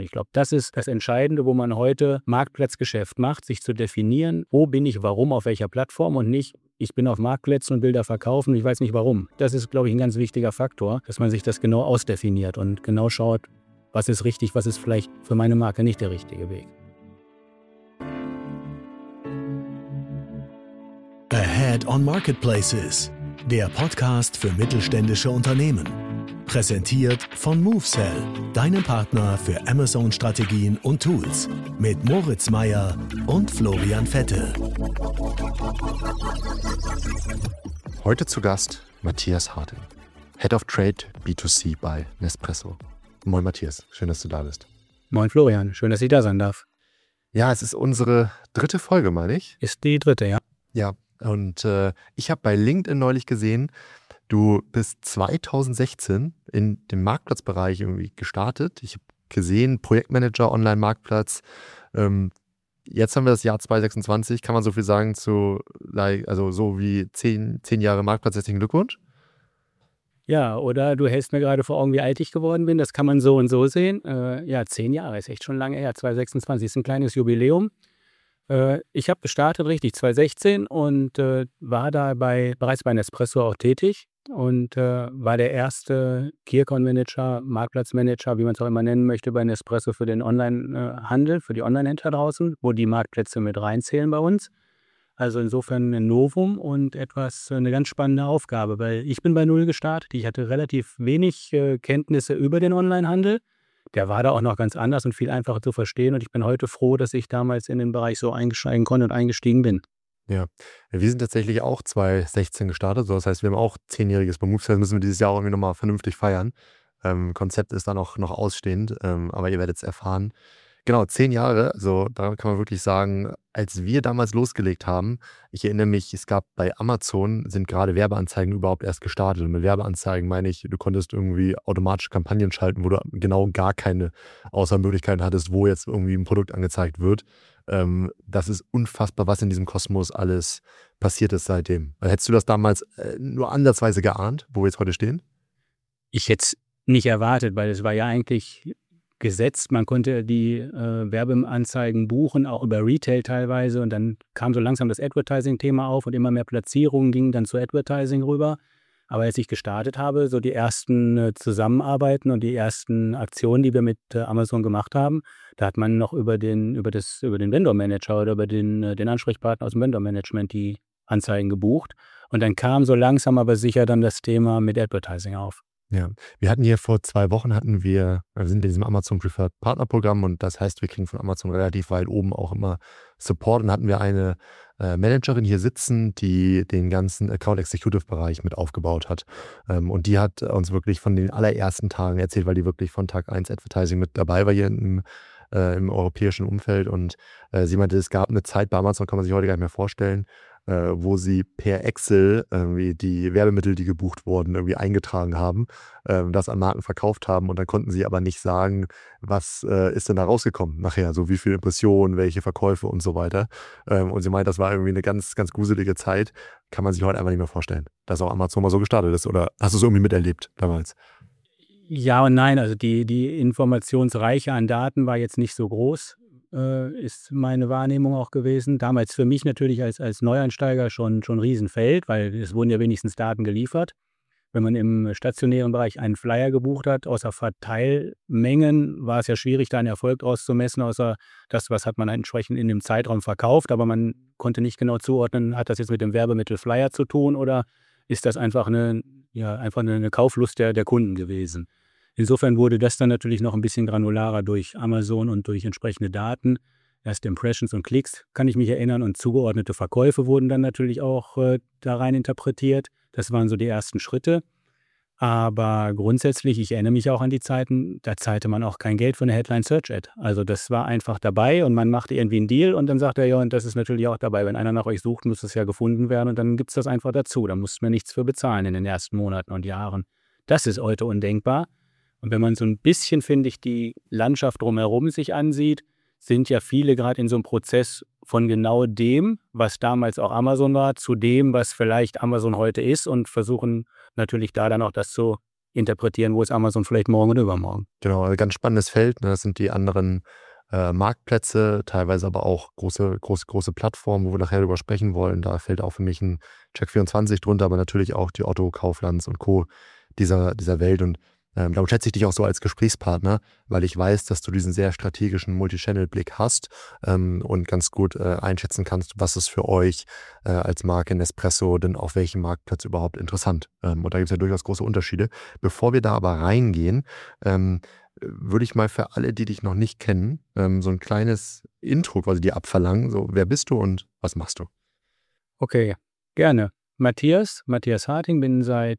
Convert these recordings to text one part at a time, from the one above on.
Ich glaube, das ist das Entscheidende, wo man heute Marktplatzgeschäft macht, sich zu definieren, wo bin ich, warum, auf welcher Plattform und nicht, ich bin auf Marktplätzen und will da verkaufen und ich weiß nicht warum. Das ist, glaube ich, ein ganz wichtiger Faktor, dass man sich das genau ausdefiniert und genau schaut, was ist richtig, was ist vielleicht für meine Marke nicht der richtige Weg. Ahead on Marketplaces, der Podcast für mittelständische Unternehmen. Präsentiert von MoveSell, deinem Partner für Amazon-Strategien und Tools. Mit Moritz Meyer und Florian Vettel. Heute zu Gast Matthias Harting, Head of Trade B2C bei Nespresso. Moin Matthias, schön, dass du da bist. Moin Florian, schön, dass ich da sein darf. Ja, es ist unsere 3. Folge, meine ich. Ist die 3., ja. Ja, und ich habe bei LinkedIn neulich gesehen, du bist 2016 in dem Marktplatzbereich irgendwie gestartet. Ich habe gesehen, Projektmanager, Online-Marktplatz. Jetzt haben wir das Jahr 2026, kann man so viel sagen, also so wie 10 Jahre Marktplatz. Herzlichen Glückwunsch. Ja, oder du hältst mir gerade vor Augen, wie alt ich geworden bin. Das kann man so und so sehen. 10 Jahre ist echt schon lange her. 2026 ist ein kleines Jubiläum. Ich habe gestartet, richtig, 2016 und war da bereits bei Nespresso auch tätig und war der erste Key-Account-Manager, Marktplatzmanager, wie man es auch immer nennen möchte, bei Nespresso für den Online-Handel, für die Online-Händler draußen, wo die Marktplätze mit reinzählen bei uns. Also insofern ein Novum und eine ganz spannende Aufgabe, weil ich bin bei Null gestartet. Ich hatte relativ wenig Kenntnisse über den Online-Handel. Der war da auch noch ganz anders und viel einfacher zu verstehen. Und ich bin heute froh, dass ich damals in den Bereich so einsteigen konnte und eingestiegen bin. Ja, wir sind tatsächlich auch 2016 gestartet. So, das heißt, wir haben auch 10-jähriges bei MoveSell, müssen wir dieses Jahr auch irgendwie nochmal vernünftig feiern. Konzept ist da noch ausstehend, aber ihr werdet es erfahren. Genau, 10 Jahre, also da kann man wirklich sagen, als wir damals losgelegt haben, ich erinnere mich, es gab bei Amazon, sind gerade Werbeanzeigen überhaupt erst gestartet. Und mit Werbeanzeigen meine ich, du konntest irgendwie automatische Kampagnen schalten, wo du genau gar keine Auswahlmöglichkeiten hattest, wo jetzt irgendwie ein Produkt angezeigt wird. Das ist unfassbar, was in diesem Kosmos alles passiert ist seitdem. Hättest du das damals nur ansatzweise geahnt, wo wir jetzt heute stehen? Ich hätte es nicht erwartet, weil es war ja eigentlich gesetzt. Man konnte die Werbeanzeigen buchen, auch über Retail teilweise. Und dann kam so langsam das Advertising-Thema auf und immer mehr Platzierungen gingen dann zu Advertising rüber. Aber als ich gestartet habe, so die ersten Zusammenarbeiten und die ersten Aktionen, die wir mit Amazon gemacht haben, da hat man noch über den Vendor-Manager oder über den Ansprechpartner aus dem Vendor-Management die Anzeigen gebucht. Und dann kam so langsam aber sicher dann das Thema mit Advertising auf. Ja, wir hatten hier vor 2 Wochen, wir sind in diesem Amazon Preferred Partner Programm und das heißt, wir kriegen von Amazon relativ weit oben auch immer Support und hatten wir eine Managerin hier sitzen, die den ganzen Account Executive Bereich mit aufgebaut hat. Und die hat uns wirklich von den allerersten Tagen erzählt, weil die wirklich von Tag 1 Advertising mit dabei war hier im europäischen Umfeld und sie meinte, es gab eine Zeit bei Amazon, kann man sich heute gar nicht mehr vorstellen, wo sie per Excel irgendwie die Werbemittel, die gebucht wurden, irgendwie eingetragen haben, das an Marken verkauft haben und dann konnten sie aber nicht sagen, was ist denn da rausgekommen nachher, so wie viele Impressionen, welche Verkäufe und so weiter. Und sie meint, das war irgendwie eine ganz, ganz gruselige Zeit, kann man sich heute einfach nicht mehr vorstellen, dass auch Amazon mal so gestartet ist. Oder hast du es irgendwie miterlebt damals? Ja und nein, also die Informationsreiche an Daten war jetzt nicht so groß. Ist meine Wahrnehmung auch gewesen. Damals für mich natürlich als Neueinsteiger schon ein Riesenfeld, weil es wurden ja wenigstens Daten geliefert. Wenn man im stationären Bereich einen Flyer gebucht hat, außer Verteilmengen, war es ja schwierig, da einen Erfolg draus zu messen, außer das, was hat man entsprechend in dem Zeitraum verkauft. Aber man konnte nicht genau zuordnen, hat das jetzt mit dem Werbemittel Flyer zu tun oder ist das einfach eine Kauflust der Kunden gewesen. Insofern wurde das dann natürlich noch ein bisschen granularer durch Amazon und durch entsprechende Daten. Erst Impressions und Klicks, kann ich mich erinnern, und zugeordnete Verkäufe wurden dann natürlich auch da rein interpretiert. Das waren so die ersten Schritte. Aber grundsätzlich, ich erinnere mich auch an die Zeiten, da zahlte man auch kein Geld für eine Headline-Search-Ad. Also das war einfach dabei und man machte irgendwie einen Deal und dann sagt er, ja, und das ist natürlich auch dabei. Wenn einer nach euch sucht, muss es ja gefunden werden und dann gibt es das einfach dazu. Da muss man nichts für bezahlen in den ersten Monaten und Jahren. Das ist heute undenkbar. Und wenn man so ein bisschen, finde ich, die Landschaft drumherum sich ansieht, sind ja viele gerade in so einem Prozess von genau dem, was damals auch Amazon war, zu dem, was vielleicht Amazon heute ist und versuchen natürlich da dann auch das zu interpretieren, wo ist Amazon vielleicht morgen oder übermorgen. Genau, also ganz spannendes Feld. Ne? Das sind die anderen Marktplätze, teilweise aber auch große Plattformen, wo wir nachher drüber sprechen wollen. Da fällt auch für mich ein Check24 drunter, aber natürlich auch die Otto, Kauflands und Co. dieser Welt. Und darum schätze ich dich auch so als Gesprächspartner, weil ich weiß, dass du diesen sehr strategischen Multi-Channel-Blick hast und ganz gut einschätzen kannst, was ist für euch als Marke Nespresso denn auf welchem Marktplatz überhaupt interessant. Und da gibt es ja durchaus große Unterschiede. Bevor wir da aber reingehen, würde ich mal für alle, die dich noch nicht kennen, so ein kleines Intro quasi dir abverlangen. So, wer bist du und was machst du? Okay, gerne. Matthias Harting, bin seit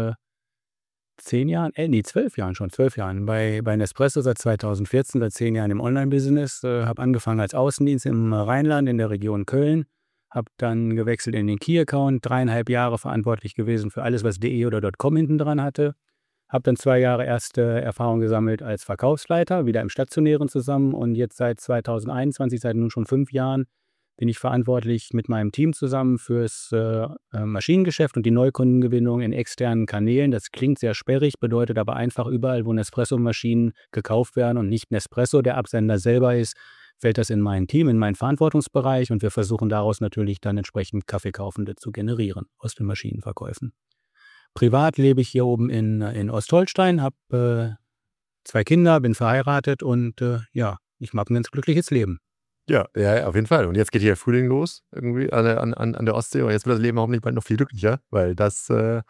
12 Jahren bei Nespresso, seit 2014, seit 10 Jahren im Online-Business. Habe angefangen als Außendienst im Rheinland in der Region Köln, habe dann gewechselt in den Key-Account, 3,5 Jahre verantwortlich gewesen für alles, was .de oder .com hinten dran hatte. Habe dann 2 Jahre erste Erfahrung gesammelt als Verkaufsleiter, wieder im Stationären zusammen, und jetzt seit 2021, seit nun schon 5 Jahren, bin ich verantwortlich mit meinem Team zusammen fürs Maschinengeschäft und die Neukundengewinnung in externen Kanälen. Das klingt sehr sperrig, bedeutet aber einfach, überall, wo Nespresso-Maschinen gekauft werden und nicht Nespresso der Absender selber ist, fällt das in mein Team, in meinen Verantwortungsbereich, und wir versuchen daraus natürlich dann entsprechend Kaffeekaufende zu generieren aus den Maschinenverkäufen. Privat lebe ich hier oben in Ostholstein, habe 2 Kinder, bin verheiratet und ich mag ein ganz glückliches Leben. Ja, auf jeden Fall. Und jetzt geht hier der Frühling los, irgendwie an der Ostsee. Und jetzt wird das Leben hoffentlich bald noch viel glücklicher, weil das,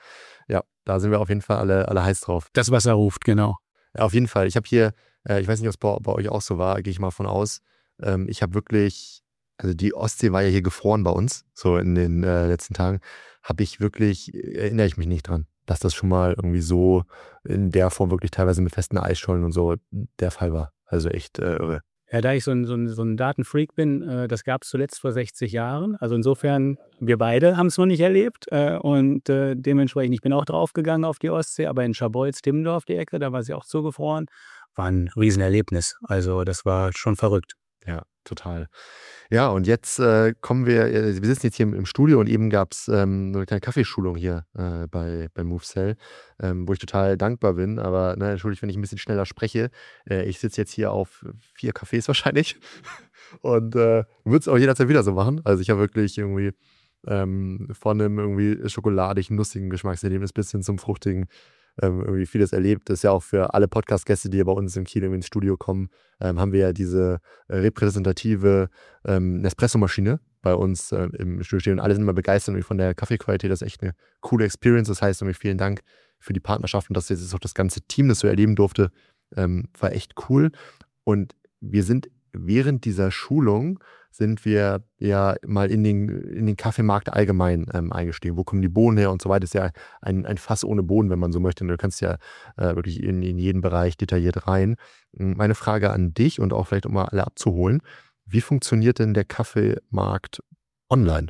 da sind wir auf jeden Fall alle heiß drauf. Das Wasser ruft, genau. Ja, auf jeden Fall. Ich habe hier, ich weiß nicht, ob es bei euch auch so war, gehe ich mal von aus. Ich habe wirklich, also die Ostsee war ja hier gefroren bei uns, so in den letzten Tagen. Erinnere ich mich nicht dran, dass das schon mal irgendwie so in der Form wirklich teilweise mit festen Eisschollen und so der Fall war. Also echt irre. Ja, da ich so ein Datenfreak bin, das gab es zuletzt vor 60 Jahren. Also insofern, wir beide haben es noch nicht erlebt. Dementsprechend, ich bin auch draufgegangen auf die Ostsee, aber in Scharbeutz-Timmendorf, die Ecke, da war sie auch zugefroren. War ein Riesenerlebnis. Also das war schon verrückt. Ja, total. Ja, und jetzt kommen wir sitzen jetzt hier im Studio, und eben gab es eine kleine Kaffeeschulung hier bei MoveSell, wo ich total dankbar bin, aber entschuldigt, wenn ich ein bisschen schneller spreche. Ich sitze jetzt hier auf 4 Cafés wahrscheinlich und würde es auch jederzeit wieder so machen. Also ich habe wirklich irgendwie von einem irgendwie schokoladigen, nussigen Geschmackserlebnis bis hin zum fruchtigen irgendwie vieles erlebt. Das ist ja auch für alle Podcast-Gäste, die hier bei uns in Kiel ins Studio kommen, haben wir ja diese repräsentative Nespresso-Maschine bei uns im Studio stehen, und alle sind immer begeistert von der Kaffeequalität. Das ist echt eine coole Experience. Das heißt, vielen Dank für die Partnerschaft, und dass jetzt auch das ganze Team das so erleben durfte, war echt cool. Und wir sind während dieser Schulung ja mal in den Kaffeemarkt allgemein eingestiegen. Wo kommen die Bohnen her und so weiter. Das ist ja ein Fass ohne Boden, wenn man so möchte. Und du kannst ja wirklich in jeden Bereich detailliert rein. Meine Frage an dich, und auch vielleicht, um mal alle abzuholen: Wie funktioniert denn der Kaffeemarkt online?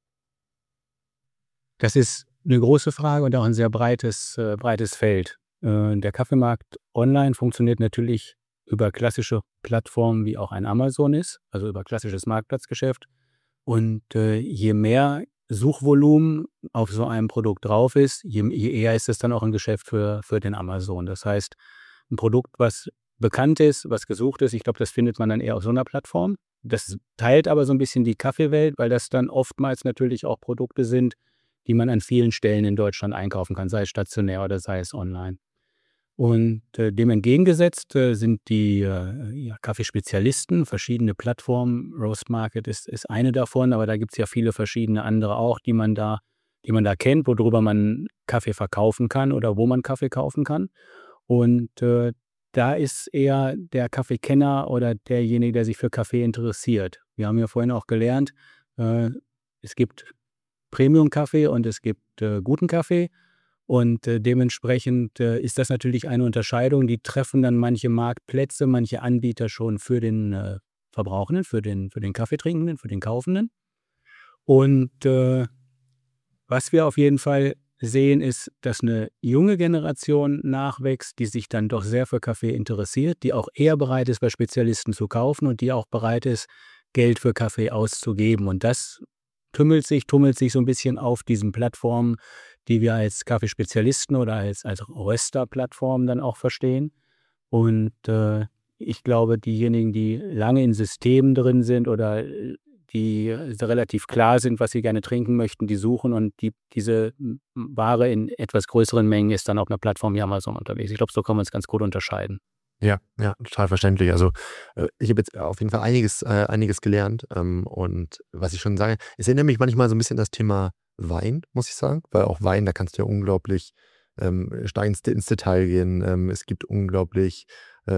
Das ist eine große Frage und auch ein sehr breites Feld. Der Kaffeemarkt online funktioniert natürlich über klassische Plattformen, wie auch ein Amazon ist, also über klassisches Marktplatzgeschäft. Und je mehr Suchvolumen auf so einem Produkt drauf ist, je eher ist es dann auch ein Geschäft für den Amazon. Das heißt, ein Produkt, was bekannt ist, was gesucht ist, ich glaube, das findet man dann eher auf so einer Plattform. Das teilt aber so ein bisschen die Kaffeewelt, weil das dann oftmals natürlich auch Produkte sind, die man an vielen Stellen in Deutschland einkaufen kann, sei es stationär oder sei es online. Und dem entgegengesetzt sind die Kaffeespezialisten, verschiedene Plattformen. Roast Market ist eine davon, aber da gibt es ja viele verschiedene andere auch, die man da kennt, worüber man Kaffee verkaufen kann oder wo man Kaffee kaufen kann. Und da ist eher der Kaffeekenner oder derjenige, der sich für Kaffee interessiert. Wir haben ja vorhin auch gelernt, es gibt Premium-Kaffee und es gibt guten Kaffee. Und dementsprechend ist das natürlich eine Unterscheidung. Die treffen dann manche Marktplätze, manche Anbieter schon für den Verbrauchenden, für den Kaffeetrinkenden, für den Kaufenden. Und was wir auf jeden Fall sehen, ist, dass eine junge Generation nachwächst, die sich dann doch sehr für Kaffee interessiert, die auch eher bereit ist, bei Spezialisten zu kaufen und die auch bereit ist, Geld für Kaffee auszugeben. Und das tummelt sich so ein bisschen auf diesen Plattformen, die wir als Kaffeespezialisten oder als Röster-Plattform dann auch verstehen. Und ich glaube, diejenigen, die lange in Systemen drin sind oder die relativ klar sind, was sie gerne trinken möchten, die suchen und diese Ware in etwas größeren Mengen ist dann auf einer Plattform wie Amazon unterwegs. Ich glaube, so kann man es ganz gut unterscheiden. Ja, total verständlich. Also ich habe jetzt auf jeden Fall einiges gelernt. Und was ich schon sage, es erinnert mich manchmal so ein bisschen an das Thema Wein, muss ich sagen. Weil auch Wein, da kannst du ja unglaublich stark ins Detail gehen. Es gibt unglaublich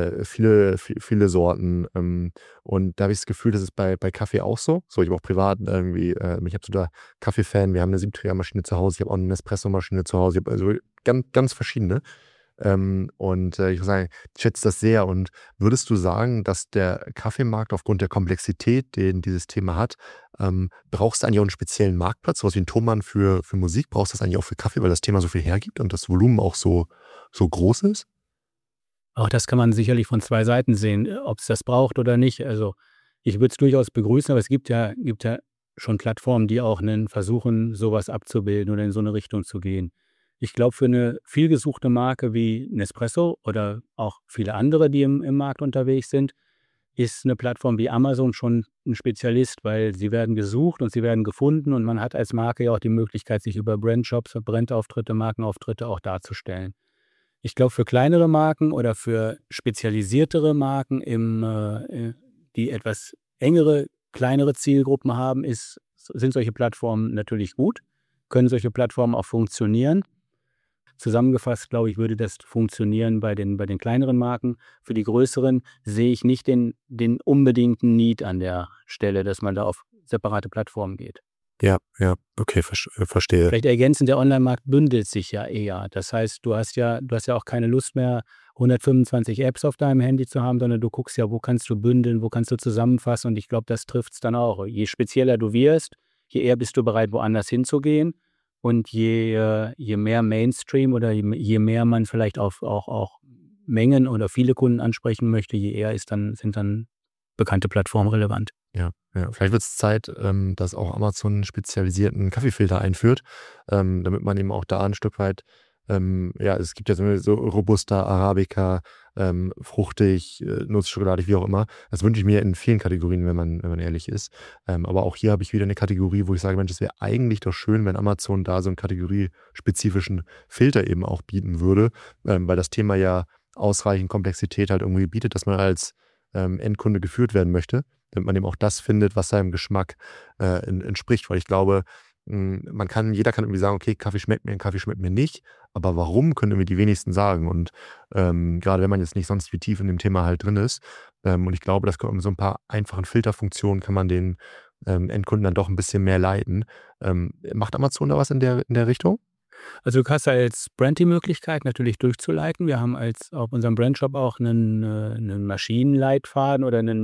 viele Sorten. Und da habe ich das Gefühl, das ist bei Kaffee auch so. So, ich habe auch privat irgendwie, ich habe so da Kaffee-Fan, wir haben eine Siebträgermaschine zu Hause, ich habe auch eine Espresso-Maschine zu Hause, ich habe also ganz verschiedene. Und ich muss sagen, ich schätze das sehr. Und würdest du sagen, dass der Kaffeemarkt aufgrund der Komplexität, den dieses Thema hat, brauchst du eigentlich auch einen speziellen Marktplatz, sowas wie ein Thomann für Musik? Brauchst du das eigentlich auch für Kaffee, weil das Thema so viel hergibt und das Volumen auch so groß ist? Auch das kann man sicherlich von zwei Seiten sehen, ob es das braucht oder nicht. Also ich würde es durchaus begrüßen, aber es gibt ja schon Plattformen, die auch versuchen, sowas abzubilden oder in so eine Richtung zu gehen. Ich glaube, für eine vielgesuchte Marke wie Nespresso oder auch viele andere, die im Markt unterwegs sind, ist eine Plattform wie Amazon schon ein Spezialist, weil sie werden gesucht und sie werden gefunden und man hat als Marke ja auch die Möglichkeit, sich über Brandshops, Brandauftritte, Markenauftritte auch darzustellen. Ich glaube, für kleinere Marken oder für spezialisiertere Marken, die etwas engere, kleinere Zielgruppen haben, sind solche Plattformen natürlich gut, können solche Plattformen auch funktionieren. Zusammengefasst, glaube ich, würde das funktionieren bei den kleineren Marken. Für die größeren sehe ich nicht den unbedingten Need an der Stelle, dass man da auf separate Plattformen geht. Ja, okay, verstehe. Vielleicht ergänzend, der Online-Markt bündelt sich ja eher. Das heißt, du hast ja auch keine Lust mehr, 125 Apps auf deinem Handy zu haben, sondern du guckst ja, wo kannst du bündeln, wo kannst du zusammenfassen. Und ich glaube, das trifft es dann auch. Je spezieller du wirst, je eher bist du bereit, woanders hinzugehen. Und je mehr Mainstream oder je mehr man vielleicht auch Mengen oder viele Kunden ansprechen möchte, je eher sind dann bekannte Plattformen relevant. Ja. Vielleicht wird es Zeit, dass auch Amazon einen spezialisierten Kaffeefilter einführt, damit man eben auch da ein Stück weit, es gibt ja so Robusta, Arabica, fruchtig, nussschokoladig, wie auch immer. Das wünsche ich mir in vielen Kategorien, wenn man ehrlich ist. Aber auch hier habe ich wieder eine Kategorie, wo ich sage, Mensch, es wäre eigentlich doch schön, wenn Amazon da so einen kategoriespezifischen Filter eben auch bieten würde, weil das Thema ja ausreichend Komplexität halt irgendwie bietet, dass man als Endkunde geführt werden möchte, damit man eben auch das findet, was seinem Geschmack entspricht. Weil ich glaube, jeder kann irgendwie sagen, okay, Kaffee schmeckt mir nicht, aber warum, können irgendwie die wenigsten sagen. Und gerade wenn man jetzt nicht sonst wie tief in dem Thema halt drin ist. Und ich glaube, mit so ein paar einfachen Filterfunktionen kann man den Endkunden dann doch ein bisschen mehr leiten. Macht Amazon da was in der Richtung? Also du hast als Brand die Möglichkeit, natürlich durchzuleiten. Wir haben auf unserem Brandshop auch einen Maschinenleitfaden oder eine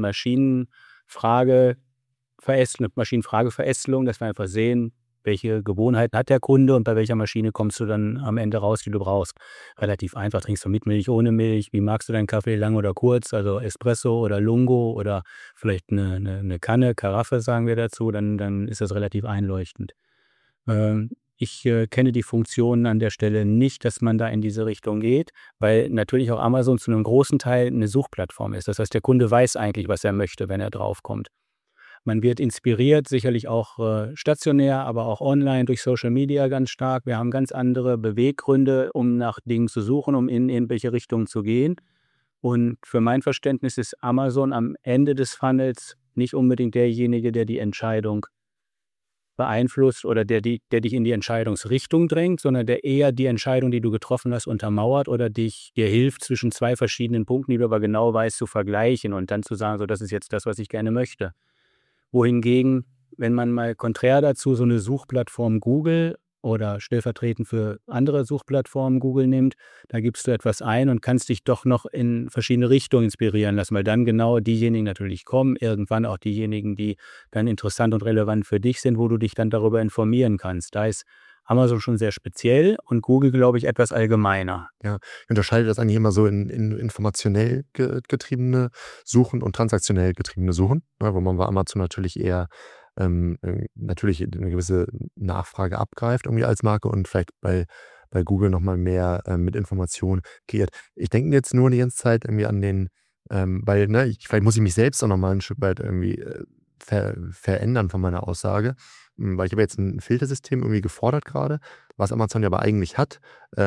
Maschinenfrageverästelung, dass wir einfach sehen, welche Gewohnheiten hat der Kunde und bei welcher Maschine kommst du dann am Ende raus, die du brauchst. Relativ einfach. Trinkst du mit Milch, ohne Milch? Wie magst du deinen Kaffee, lang oder kurz? Also Espresso oder Lungo oder vielleicht eine Kanne, Karaffe sagen wir dazu. Dann ist das relativ einleuchtend. Ich kenne die Funktionen an der Stelle nicht, dass man da in diese Richtung geht, weil natürlich auch Amazon zu einem großen Teil eine Suchplattform ist. Das heißt, der Kunde weiß eigentlich, was er möchte, wenn er draufkommt. Man wird inspiriert, sicherlich auch stationär, aber auch online durch Social Media ganz stark. Wir haben ganz andere Beweggründe, um nach Dingen zu suchen, um in irgendwelche Richtungen zu gehen. Und für mein Verständnis ist Amazon am Ende des Funnels nicht unbedingt derjenige, der die Entscheidung beeinflusst oder der dich in die Entscheidungsrichtung drängt, sondern der eher die Entscheidung, die du getroffen hast, untermauert oder dir hilft, zwischen zwei verschiedenen Punkten, die du aber genau weißt, zu vergleichen und dann zu sagen, so, das ist jetzt das, was ich gerne möchte. Wohingegen, wenn man mal konträr dazu so eine Suchplattform Google oder stellvertretend für andere Suchplattformen Google nimmt, da gibst du etwas ein und kannst dich doch noch in verschiedene Richtungen inspirieren lassen, weil dann genau diejenigen natürlich kommen, irgendwann auch diejenigen, die dann interessant und relevant für dich sind, wo du dich dann darüber informieren kannst. Da ist Amazon schon sehr speziell und Google, glaube ich, etwas allgemeiner. Ja, ich unterscheide das eigentlich immer so in informationell getriebene Suchen und transaktionell getriebene Suchen, wo man bei Amazon natürlich eher natürlich eine gewisse Nachfrage abgreift irgendwie als Marke und vielleicht bei Google nochmal mehr mit Informationen kreiert. Ich denke jetzt nur die ganze Zeit irgendwie an den, weil, ne, vielleicht muss ich mich selbst auch nochmal ein Stück weit irgendwie verändern von meiner Aussage, weil ich habe jetzt ein Filtersystem irgendwie gefordert gerade, was Amazon ja aber eigentlich hat,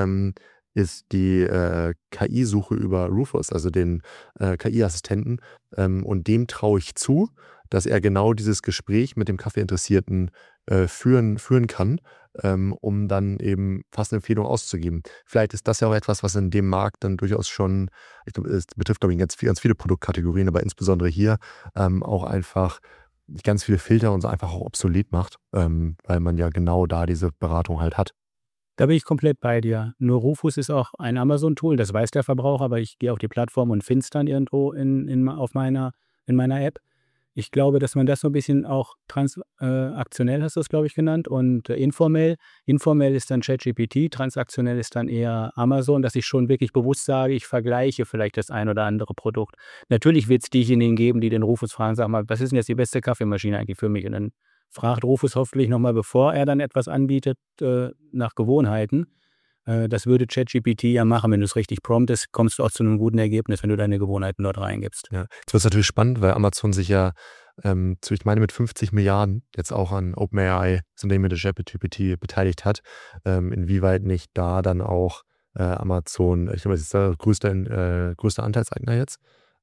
ist die KI-Suche über Rufus, also den KI-Assistenten, und dem traue ich zu, dass er genau dieses Gespräch mit dem Kaffeeinteressierten führen kann, um dann eben passende Empfehlungen auszugeben. Vielleicht ist das ja auch etwas, was in dem Markt dann durchaus schon, ich glaube, es betrifft, glaube ich, ganz viele Produktkategorien, aber insbesondere hier auch einfach ganz viele Filter und so einfach auch obsolet macht, weil man ja genau da diese Beratung halt hat. Da bin ich komplett bei dir. Nur Rufus ist auch ein Amazon-Tool, das weiß der Verbraucher, aber ich gehe auf die Plattform und finde es dann irgendwo in meiner App. Ich glaube, dass man das so ein bisschen auch transaktionell, hast du es, glaube ich, genannt, und informell. Informell ist dann ChatGPT, transaktionell ist dann eher Amazon, dass ich schon wirklich bewusst sage, ich vergleiche vielleicht das ein oder andere Produkt. Natürlich wird es diejenigen geben, die den Rufus fragen, sag mal, was ist denn jetzt die beste Kaffeemaschine eigentlich für mich? Und dann fragt Rufus hoffentlich nochmal, bevor er dann etwas anbietet, nach Gewohnheiten. Das würde ChatGPT ja machen, wenn du es richtig promptest, kommst du auch zu einem guten Ergebnis, wenn du deine Gewohnheiten dort reingibst. Ja, jetzt wird es natürlich spannend, weil Amazon sich ja, ich meine, mit 50 Milliarden jetzt auch an OpenAI, so dem mit der ChatGPT beteiligt hat, inwieweit nicht da dann auch Amazon, ich glaube, das ist der größte Anteilseigner jetzt.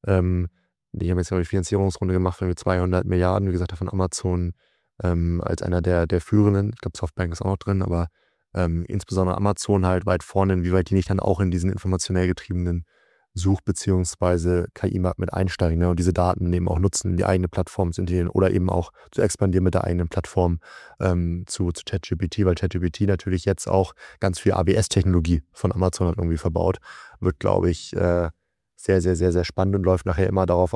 Die haben jetzt ja die Finanzierungsrunde gemacht mit 200 Milliarden, wie gesagt, davon Amazon als einer der führenden. Ich glaube, Softbank ist auch noch drin, aber insbesondere Amazon halt weit vorne, inwieweit die nicht dann auch in diesen informationell getriebenen Such- bzw. KI-Markt mit einsteigen, ne, und diese Daten eben auch nutzen, in die eigene Plattform zu integrieren oder eben auch zu expandieren mit der eigenen Plattform zu ChatGPT, weil ChatGPT natürlich jetzt auch ganz viel AWS-Technologie von Amazon hat irgendwie verbaut. Wird, glaube ich, sehr, sehr, sehr, sehr spannend und läuft nachher immer darauf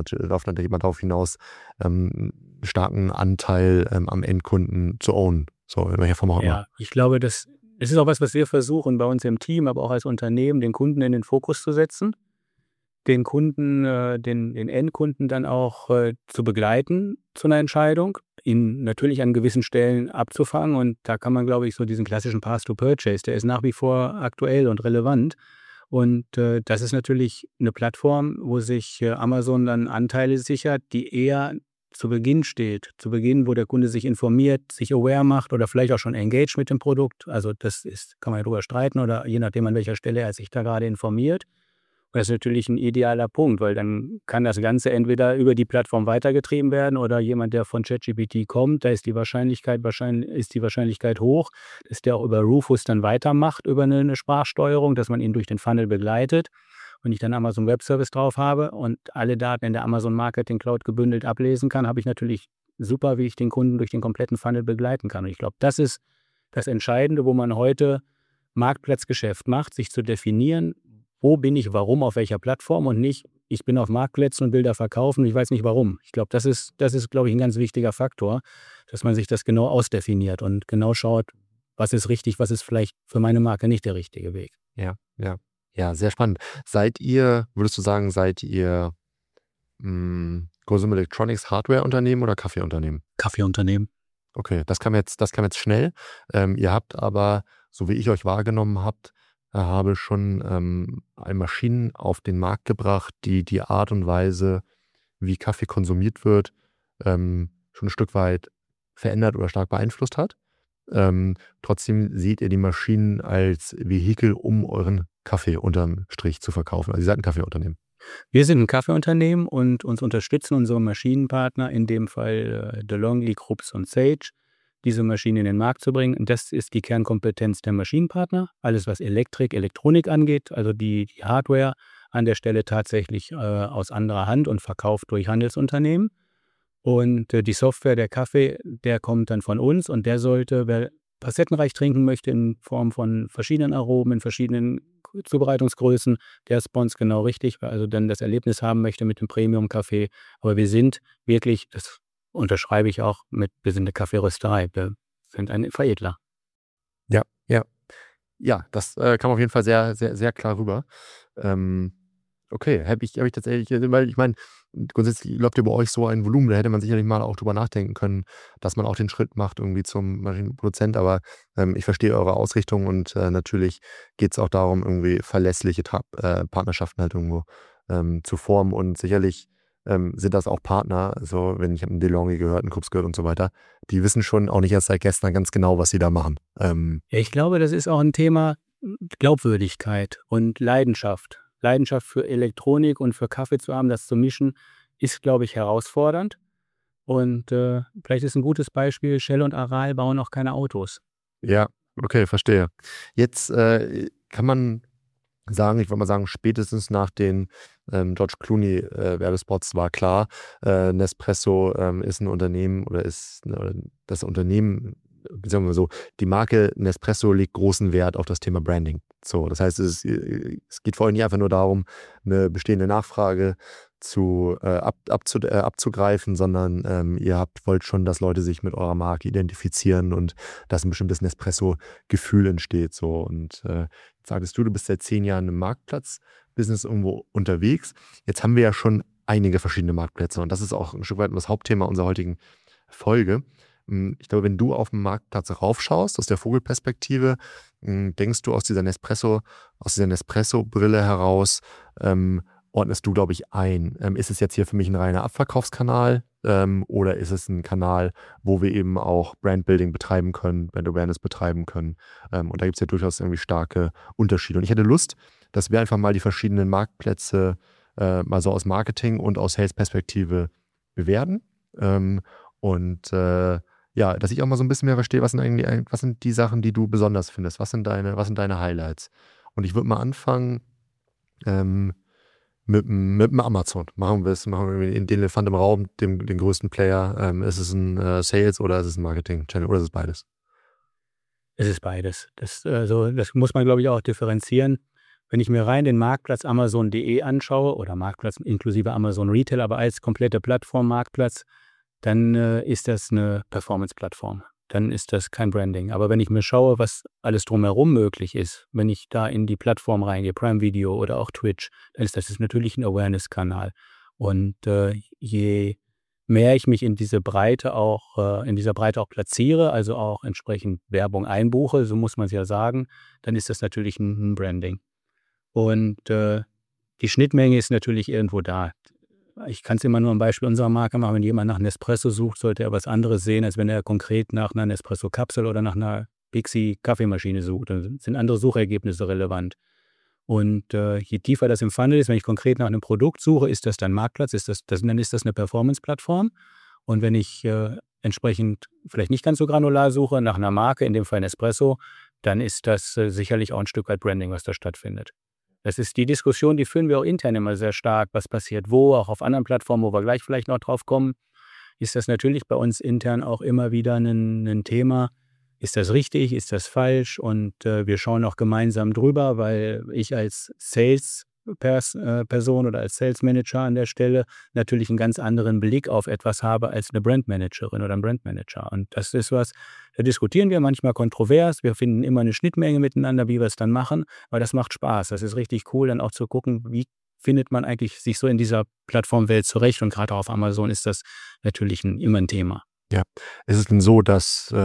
hinaus, einen starken Anteil am Endkunden zu ownen. So, in welcher Form auch immer. Ja, ich glaube, es ist auch was wir versuchen bei uns im Team, aber auch als Unternehmen, den Kunden in den Fokus zu setzen, den Kunden, den Endkunden dann auch zu begleiten zu einer Entscheidung, ihn natürlich an gewissen Stellen abzufangen. Und da kann man, glaube ich, so diesen klassischen Path to Purchase, der ist nach wie vor aktuell und relevant. Und das ist natürlich eine Plattform, wo sich Amazon dann Anteile sichert, die eher zu Beginn steht. Zu Beginn, wo der Kunde sich informiert, sich aware macht oder vielleicht auch schon engaged mit dem Produkt. Also kann man ja drüber streiten oder je nachdem, an welcher Stelle er sich da gerade informiert. Und das ist natürlich ein idealer Punkt, weil dann kann das Ganze entweder über die Plattform weitergetrieben werden oder jemand, der von ChatGPT kommt, da ist die Wahrscheinlichkeit hoch, dass der auch über Rufus dann weitermacht, über eine Sprachsteuerung, dass man ihn durch den Funnel begleitet. Wenn ich dann Amazon Web Service drauf habe und alle Daten in der Amazon Marketing Cloud gebündelt ablesen kann, habe ich natürlich super, wie ich den Kunden durch den kompletten Funnel begleiten kann. Und ich glaube, das ist das Entscheidende, wo man heute Marktplatzgeschäft macht, sich zu definieren, wo bin ich, warum, auf welcher Plattform und nicht, ich bin auf Marktplätzen und will da verkaufen und ich weiß nicht warum. Ich glaube, das ist, glaube ich, ein ganz wichtiger Faktor, dass man sich das genau ausdefiniert und genau schaut, was ist richtig, was ist vielleicht für meine Marke nicht der richtige Weg. Ja, ja. Ja, sehr spannend. Würdest du sagen, seid ihr Consumer Electronics Hardware-Unternehmen oder Kaffeeunternehmen? Kaffeeunternehmen. Okay, das kam jetzt schnell. Ihr habt aber, so wie ich euch wahrgenommen habe schon Maschinen auf den Markt gebracht, die die Art und Weise, wie Kaffee konsumiert wird, schon ein Stück weit verändert oder stark beeinflusst hat. Trotzdem seht ihr die Maschinen als Vehikel, um euren Kaffee unterm Strich zu verkaufen. Also ihr seid ein Kaffeeunternehmen. Wir sind ein Kaffeeunternehmen und uns unterstützen unsere Maschinenpartner, in dem Fall DeLonghi, Krups und Sage, diese Maschinen in den Markt zu bringen. Und das ist die Kernkompetenz der Maschinenpartner. Alles, was Elektronik angeht, also die Hardware an der Stelle tatsächlich aus anderer Hand und verkauft durch Handelsunternehmen. Und die Software, der Kaffee, der kommt dann von uns und der sollte, wer facettenreich trinken möchte in Form von verschiedenen Aromen, in verschiedenen Zubereitungsgrößen, der ist bei uns genau richtig, weil also dann das Erlebnis haben möchte mit dem Premium-Kaffee. Aber wir sind wirklich, das unterschreibe ich auch wir sind eine Kaffeerösterei, wir sind ein Veredler. Ja, ja. Ja, das kam auf jeden Fall sehr, sehr, sehr klar rüber. Okay, hab ich tatsächlich, weil ich meine, grundsätzlich läuft ja bei euch so ein Volumen, da hätte man sicherlich mal auch drüber nachdenken können, dass man auch den Schritt macht irgendwie zum Maschinenproduzent, aber ich verstehe eure Ausrichtung und natürlich geht es auch darum, irgendwie verlässliche Partnerschaften halt irgendwo zu formen und sicherlich sind das auch Partner, so wenn ich habe einen DeLonghi gehört, einen Krups gehört und so weiter, die wissen schon auch nicht erst seit gestern ganz genau, was sie da machen. Ja, ich glaube, das ist auch ein Thema Glaubwürdigkeit und Leidenschaft. Leidenschaft für Elektronik und für Kaffee zu haben, das zu mischen, ist, glaube ich, herausfordernd. Und vielleicht ist ein gutes Beispiel, Shell und Aral bauen auch keine Autos. Ja, okay, verstehe. Jetzt kann man sagen, ich würde mal sagen, spätestens nach den George Clooney Werbespots war klar, Nespresso ist ein Unternehmen oder ist das Unternehmen, sagen wir so, die Marke Nespresso legt großen Wert auf das Thema Branding. So, das heißt, es geht vor allem nicht einfach nur darum, eine bestehende Nachfrage abzugreifen, sondern ihr wollt schon, dass Leute sich mit eurer Marke identifizieren und dass ein bestimmtes Nespresso-Gefühl entsteht. So. Und sagtest du bist seit 10 Jahren im Marktplatz-Business irgendwo unterwegs. Jetzt haben wir ja schon einige verschiedene Marktplätze und das ist auch ein Stück weit das Hauptthema unserer heutigen Folge. Ich glaube, wenn du auf den Marktplatz raufschaust, aus der Vogelperspektive, denkst du aus dieser Nespresso-Brille heraus, ordnest du, glaube ich, ein. Ist es jetzt hier für mich ein reiner Abverkaufskanal oder ist es ein Kanal, wo wir eben auch Brandbuilding betreiben können, Brand Awareness betreiben können? Und da gibt es ja durchaus irgendwie starke Unterschiede. Und ich hätte Lust, dass wir einfach mal die verschiedenen Marktplätze mal so aus Marketing und aus Sales-Perspektive bewerten. Ja, dass ich auch mal so ein bisschen mehr verstehe, was sind die Sachen, die du besonders findest? Was sind deine Highlights? Und ich würde mal anfangen mit dem Amazon. Machen wir den Elefant im Raum, den größten Player. Ist es ein Sales oder ist es ein Marketing-Channel oder ist es beides? Es ist beides. Das muss man, glaube ich, auch differenzieren. Wenn ich mir rein den Marktplatz Amazon.de anschaue oder Marktplatz inklusive Amazon Retail, aber als komplette Plattform Marktplatz, dann ist das eine Performance-Plattform. Dann ist das kein Branding. Aber wenn ich mir schaue, was alles drumherum möglich ist, wenn ich da in die Plattform reingehe, Prime Video oder auch Twitch, dann ist das natürlich ein Awareness-Kanal. Und je mehr ich mich in dieser Breite auch platziere, also auch entsprechend Werbung einbuche, so muss man es ja sagen, dann ist das natürlich ein Branding. Und die Schnittmenge ist natürlich irgendwo da. Ich kann es immer nur am Beispiel unserer Marke machen. Wenn jemand nach Nespresso sucht, sollte er was anderes sehen, als wenn er konkret nach einer Nespresso-Kapsel oder nach einer Bixi-Kaffeemaschine sucht. Dann sind andere Suchergebnisse relevant. Und je tiefer das im Funnel ist, wenn ich konkret nach einem Produkt suche, ist das dann Marktplatz, dann ist das eine Performance-Plattform. Und wenn ich entsprechend vielleicht nicht ganz so granular suche, nach einer Marke, in dem Fall Nespresso, dann ist das sicherlich auch ein Stück weit Branding, was da stattfindet. Das ist die Diskussion, die führen wir auch intern immer sehr stark. Was passiert wo, auch auf anderen Plattformen, wo wir gleich vielleicht noch drauf kommen, ist das natürlich bei uns intern auch immer wieder ein Thema. Ist das richtig, ist das falsch? Und wir schauen auch gemeinsam drüber, weil ich als Sales-Person oder als Sales-Manager an der Stelle natürlich einen ganz anderen Blick auf etwas habe als eine Brandmanagerin oder ein Brandmanager. Und das ist was, da diskutieren wir manchmal kontrovers. Wir finden immer eine Schnittmenge miteinander, wie wir es dann machen, weil das macht Spaß. Das ist richtig cool, dann auch zu gucken, wie findet man eigentlich sich so in dieser Plattformwelt zurecht. Und gerade auch auf Amazon ist das natürlich immer ein Thema. Ja, ist es denn so, dass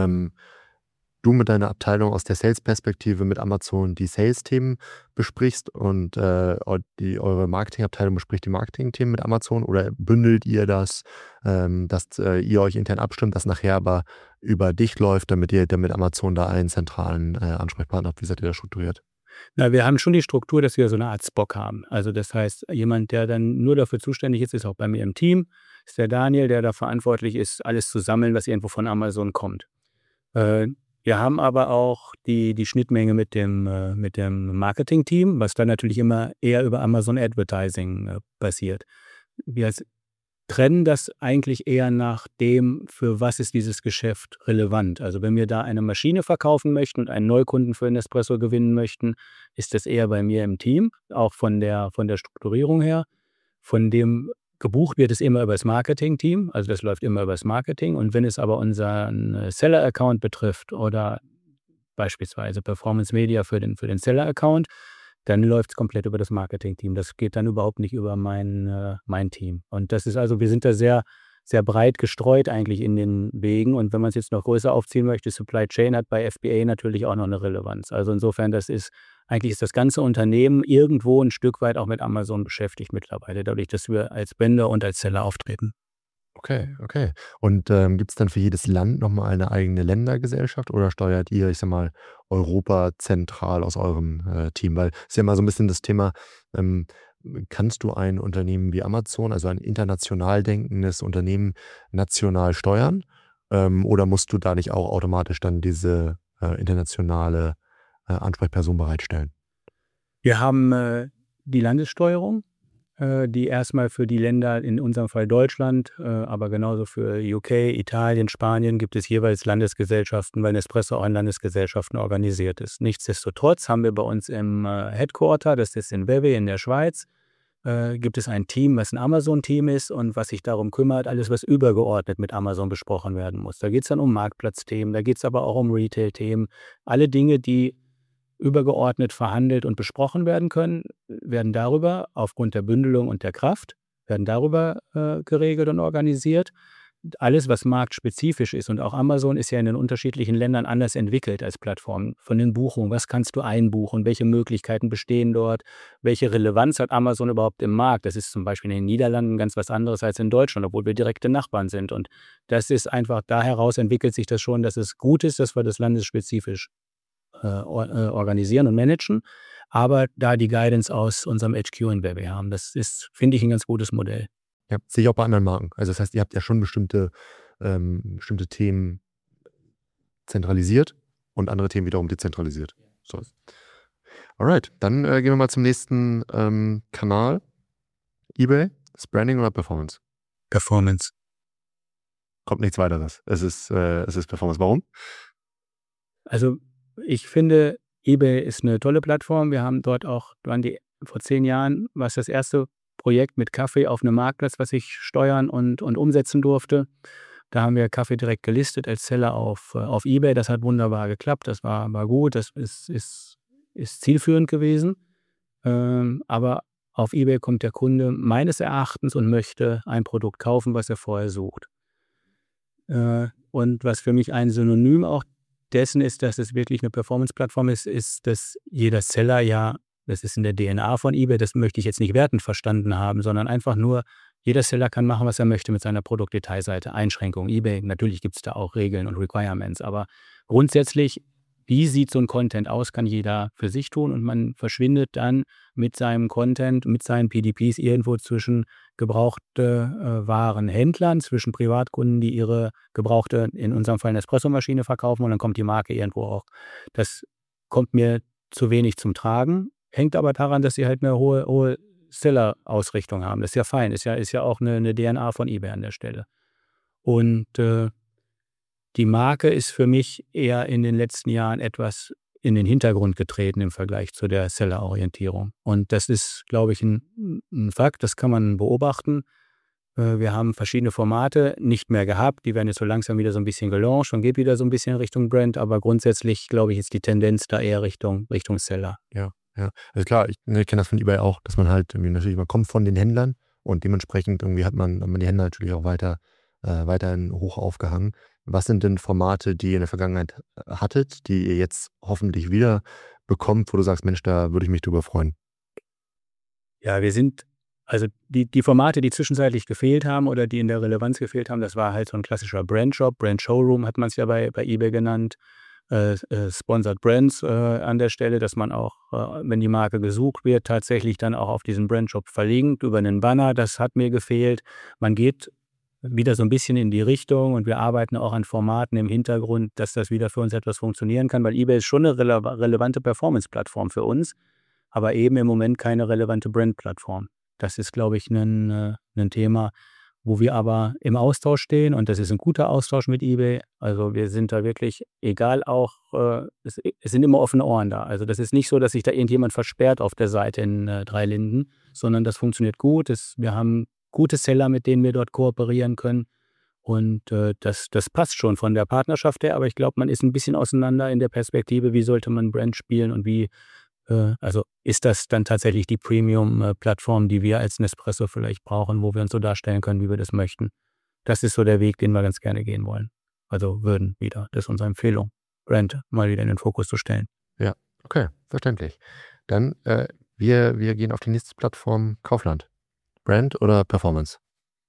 du mit deiner Abteilung aus der Sales-Perspektive mit Amazon die Sales-Themen besprichst und eure Marketing-Abteilung bespricht die Marketing-Themen mit Amazon oder bündelt ihr das, dass ihr euch intern abstimmt, das nachher aber über dich läuft, damit Amazon da einen zentralen Ansprechpartner habt? Wie seid ihr da strukturiert? Na, wir haben schon die Struktur, dass wir so eine Art Spock haben. Also das heißt, jemand, der dann nur dafür zuständig ist auch bei mir im Team, ist der Daniel, der da verantwortlich ist, alles zu sammeln, was irgendwo von Amazon kommt. Wir haben aber auch die Schnittmenge mit dem Marketing-Team, was dann natürlich immer eher über Amazon Advertising passiert. Wir trennen das eigentlich eher nach dem, für was ist dieses Geschäft relevant. Also wenn wir da eine Maschine verkaufen möchten und einen Neukunden für Nespresso gewinnen möchten, ist das eher bei mir im Team, auch von der Strukturierung her. Von dem gebucht wird es immer über das Marketing-Team, also das läuft immer über das Marketing. Und wenn es aber unseren Seller-Account betrifft oder beispielsweise Performance Media für den Seller-Account, dann läuft es komplett über das Marketing-Team. Das geht dann überhaupt nicht über mein Team. Und das ist also, wir sind da sehr, sehr breit gestreut eigentlich in den Wegen. Und wenn man es jetzt noch größer aufziehen möchte, Supply Chain hat bei FBA natürlich auch noch eine Relevanz. Also insofern, eigentlich ist das ganze Unternehmen irgendwo ein Stück weit auch mit Amazon beschäftigt mittlerweile, dadurch, dass wir als Vendor und als Seller auftreten. Okay, okay. Und gibt es dann für jedes Land nochmal eine eigene Ländergesellschaft oder steuert ihr, ich sag mal, Europa zentral aus eurem Team? Weil es ist ja immer so ein bisschen das Thema, ähm, kannst du ein Unternehmen wie Amazon, also ein international denkendes Unternehmen, national steuern? Oder musst du da nicht auch automatisch dann diese internationale Ansprechperson bereitstellen? Wir haben die Landessteuerung, die erstmal für die Länder, in unserem Fall Deutschland, aber genauso für UK, Italien, Spanien gibt es jeweils Landesgesellschaften, weil Nespresso auch in Landesgesellschaften organisiert ist. Nichtsdestotrotz haben wir bei uns im Headquarter, das ist in Vevey in der Schweiz, gibt es ein Team, was ein Amazon-Team ist und was sich darum kümmert, alles, was übergeordnet mit Amazon besprochen werden muss. Da geht es dann um Marktplatzthemen, da geht es aber auch um Retail-Themen. Alle Dinge, die übergeordnet verhandelt und besprochen werden können, werden darüber, aufgrund der Bündelung und der Kraft, werden darüber geregelt und organisiert. Alles, was marktspezifisch ist, und auch Amazon ist ja in den unterschiedlichen Ländern anders entwickelt als Plattform. Von den Buchungen, was kannst du einbuchen, welche Möglichkeiten bestehen dort, welche Relevanz hat Amazon überhaupt im Markt. Das ist zum Beispiel in den Niederlanden ganz was anderes als in Deutschland, obwohl wir direkte Nachbarn sind. Und das ist einfach, da heraus entwickelt sich das schon, dass es gut ist, dass wir das landesspezifisch organisieren und managen, aber da die Guidance aus unserem HQ in Vevey haben. Das ist, finde ich, ein ganz gutes Modell. Ja, sehe ich auch bei anderen Marken. Also das heißt, ihr habt ja schon bestimmte Themen zentralisiert und andere Themen wiederum dezentralisiert. So. Alright, dann gehen wir mal zum nächsten Kanal. eBay, ist Branding oder Performance? Performance. Kommt nichts weiteres. Es ist Performance. Warum? Also ich finde, eBay ist eine tolle Plattform. Wir haben dort auch, vor 10 Jahren war es das erste Projekt mit Kaffee auf einem Marktplatz, was ich steuern und umsetzen durfte. Da haben wir Kaffee direkt gelistet als Seller auf eBay. Das hat wunderbar geklappt. Das war gut. Das ist zielführend gewesen. Aber auf eBay kommt der Kunde meines Erachtens und möchte ein Produkt kaufen, was er vorher sucht. Und was für mich ein Synonym auch dessen ist, dass es wirklich eine Performance-Plattform ist, dass jeder Seller ja, das ist in der DNA von eBay, das möchte ich jetzt nicht wertend verstanden haben, sondern einfach nur, jeder Seller kann machen, was er möchte mit seiner Produktdetailseite. Einschränkungen, eBay, natürlich gibt es da auch Regeln und Requirements, aber grundsätzlich, wie sieht so ein Content aus, kann jeder für sich tun und man verschwindet dann mit seinem Content, mit seinen PDPs irgendwo zwischen gebrauchte Warenhändlern, zwischen Privatkunden, die ihre gebrauchte, in unserem Fall eine Espressomaschine verkaufen und dann kommt die Marke irgendwo auch. Das kommt mir zu wenig zum Tragen, hängt aber daran, dass sie halt eine hohe Seller-Ausrichtung haben. Das ist ja fein, ist ja auch eine DNA von eBay an der Stelle. Und die Marke ist für mich eher in den letzten Jahren etwas in den Hintergrund getreten im Vergleich zu der Seller-Orientierung. Und das ist, glaube ich, ein Fakt, das kann man beobachten. Wir haben verschiedene Formate nicht mehr gehabt, die werden jetzt so langsam wieder so ein bisschen gelauncht und geht wieder so ein bisschen Richtung Brand, aber grundsätzlich, glaube ich, ist die Tendenz da eher Richtung Seller. Ja. Also klar, ich kenne das von eBay auch, dass man halt irgendwie natürlich, man kommt von den Händlern und dementsprechend irgendwie hat man die Händler natürlich auch weiterhin hoch aufgehangen. Was sind denn Formate, die ihr in der Vergangenheit hattet, die ihr jetzt hoffentlich wieder bekommt, wo du sagst, Mensch, da würde ich mich drüber freuen? Ja, also die Formate, die zwischenzeitlich gefehlt haben oder die in der Relevanz gefehlt haben, das war halt so ein klassischer Brandshop, Brand-Showroom hat man es ja bei eBay genannt, Sponsored Brands an der Stelle, dass man auch, wenn die Marke gesucht wird, tatsächlich dann auch auf diesen Brandshop verlinkt über einen Banner, das hat mir gefehlt. Man geht wieder so ein bisschen in die Richtung und wir arbeiten auch an Formaten im Hintergrund, dass das wieder für uns etwas funktionieren kann, weil eBay ist schon eine relevante Performance-Plattform für uns, aber eben im Moment keine relevante Brand-Plattform. Das ist, glaube ich, ein Thema, wo wir aber im Austausch stehen und das ist ein guter Austausch mit eBay. Also wir sind da wirklich, egal auch, es sind immer offene Ohren da. Also das ist nicht so, dass sich da irgendjemand versperrt auf der Seite in Dreilinden, sondern das funktioniert gut. Wir haben gute Seller, mit denen wir dort kooperieren können und das passt schon von der Partnerschaft her, aber ich glaube, man ist ein bisschen auseinander in der Perspektive, wie sollte man Brand spielen und wie Also ist das dann tatsächlich die Premium-Plattform, die wir als Nespresso vielleicht brauchen, wo wir uns so darstellen können, wie wir das möchten. Das ist so der Weg, den wir ganz gerne gehen wollen. Also würden wieder. Das ist unsere Empfehlung, Brand mal wieder in den Fokus zu stellen. Ja, okay, verständlich. Dann wir gehen auf die nächste Plattform, Kaufland. Brand oder Performance?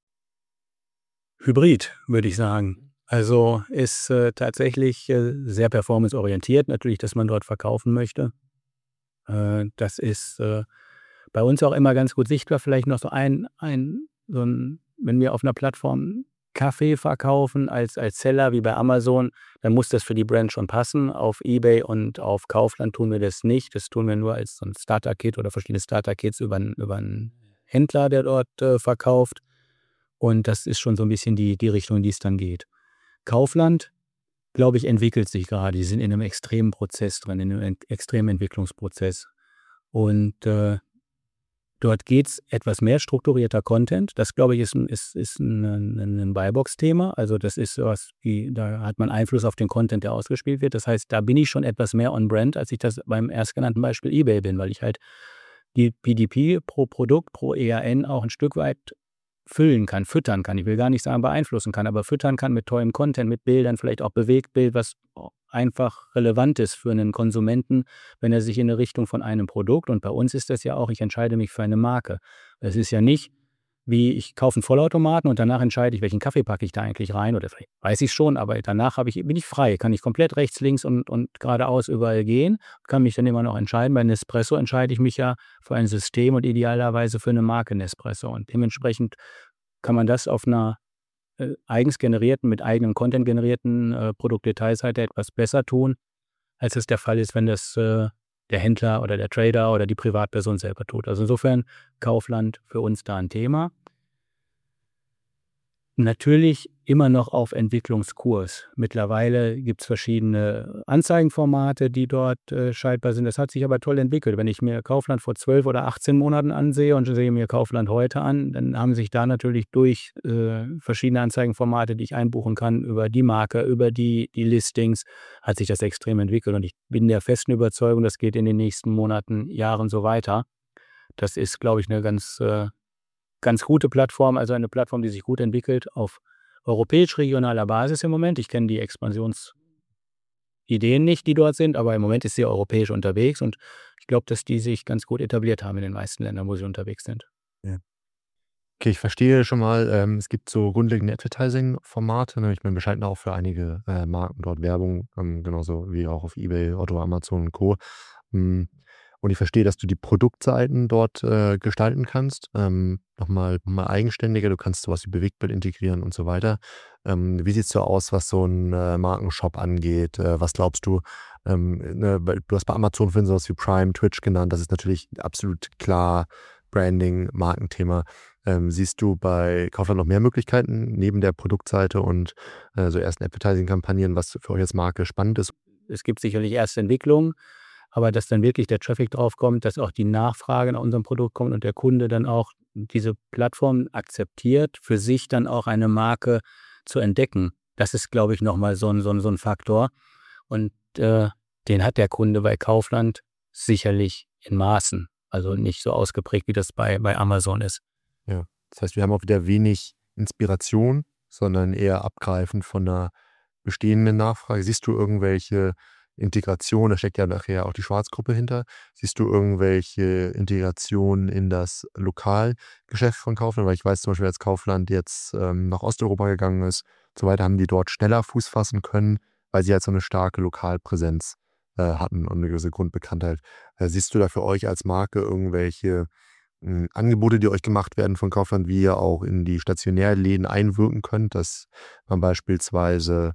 Hybrid, würde ich sagen. Also ist tatsächlich sehr performanceorientiert, natürlich, dass man dort verkaufen möchte. Das ist bei uns auch immer ganz gut sichtbar. Vielleicht noch so wenn wir auf einer Plattform Kaffee verkaufen als Seller wie bei Amazon, dann muss das für die Brand schon passen. Auf eBay und auf Kaufland tun wir das nicht. Das tun wir nur als so ein Starter-Kit oder verschiedene Starter-Kits über einen Händler, der dort verkauft. Und das ist schon so ein bisschen die Richtung, in die es dann geht. Kaufland, glaube ich, entwickelt sich gerade. Die sind in einem extremen Prozess drin, in einem extremen Entwicklungsprozess. Und dort geht es etwas mehr strukturierter Content. Das, glaube ich, ist ein Buybox-Thema. Also das ist sowas, da hat man Einfluss auf den Content, der ausgespielt wird. Das heißt, da bin ich schon etwas mehr on-brand, als ich das beim erstgenannten Beispiel eBay bin, weil ich halt die PDP pro Produkt, pro ERN auch ein Stück weit füllen kann, füttern kann. Ich will gar nicht sagen beeinflussen kann, aber füttern kann mit tollem Content, mit Bildern, vielleicht auch Bewegtbild, was einfach relevant ist für einen Konsumenten, wenn er sich in eine Richtung von einem Produkt, und bei uns ist das ja auch, ich entscheide mich für eine Marke. Es ist ja nicht, wie ich kaufe einen Vollautomaten und danach entscheide ich, welchen Kaffee packe ich da eigentlich rein, oder vielleicht weiß ich schon, aber danach bin ich frei, kann ich komplett rechts, links und geradeaus überall gehen, kann mich dann immer noch entscheiden. Bei Nespresso entscheide ich mich ja für ein System und idealerweise für eine Marke Nespresso, und dementsprechend kann man das auf einer eigens generierten, mit eigenem Content generierten Produktdetailseite etwas besser tun, als es der Fall ist, wenn das der Händler oder der Trader oder die Privatperson selber tut. Also insofern Kaufland für uns da ein Thema. Natürlich immer noch auf Entwicklungskurs. Mittlerweile gibt es verschiedene Anzeigenformate, die dort schaltbar sind. Das hat sich aber toll entwickelt. Wenn ich mir Kaufland vor 12 oder 18 Monaten ansehe und sehe mir Kaufland heute an, dann haben sich da natürlich durch verschiedene Anzeigenformate, die ich einbuchen kann, über die Marke, über die Listings, hat sich das extrem entwickelt. Und ich bin der festen Überzeugung, das geht in den nächsten Monaten, Jahren so weiter. Das ist, glaube ich, eine ganz gute Plattform, also eine Plattform, die sich gut entwickelt auf europäisch-regionaler Basis im Moment. Ich kenne die Expansionsideen nicht, die dort sind, aber im Moment ist sie europäisch unterwegs, und ich glaube, dass die sich ganz gut etabliert haben in den meisten Ländern, wo sie unterwegs sind. Ja. Okay, ich verstehe schon mal, es gibt so grundlegende Advertising-Formate. Ne? Ich meine, wir schalten auch für einige Marken dort Werbung, genauso wie auch auf eBay, Otto, Amazon und Co. Und ich verstehe, dass du die Produktseiten dort gestalten kannst. Nochmal eigenständiger. Du kannst sowas wie Bewegtbild integrieren und so weiter. Wie sieht es so aus, was so ein Markenshop angeht? Was glaubst du? Weil du hast bei Amazon vorhin sowas wie Prime, Twitch genannt. Das ist natürlich absolut klar Branding, Markenthema. Siehst du bei Kaufland noch mehr Möglichkeiten neben der Produktseite und so ersten Advertising-Kampagnen, was für euch als Marke spannend ist? Es gibt sicherlich erste Entwicklungen, aber dass dann wirklich der Traffic drauf kommt, dass auch die Nachfrage nach unserem Produkt kommt und der Kunde dann auch diese Plattform akzeptiert, für sich dann auch eine Marke zu entdecken. Das ist, glaube ich, nochmal so ein Faktor. Und den hat der Kunde bei Kaufland sicherlich in Maßen. Also nicht so ausgeprägt, wie das bei Amazon ist. Ja, das heißt, wir haben auch wieder wenig Inspiration, sondern eher abgreifend von einer bestehenden Nachfrage. Siehst du irgendwelche Integration, da steckt ja nachher auch die Schwarzgruppe hinter. Siehst du irgendwelche Integrationen in das Lokalgeschäft von Kaufland? Weil ich weiß zum Beispiel, als Kaufland jetzt nach Osteuropa gegangen ist, so weiter, haben die dort schneller Fuß fassen können, weil sie halt so eine starke Lokalpräsenz hatten und eine gewisse Grundbekanntheit. Siehst du da für euch als Marke irgendwelche Angebote, die euch gemacht werden von Kaufland, wie ihr auch in die Stationärläden einwirken könnt, dass man beispielsweise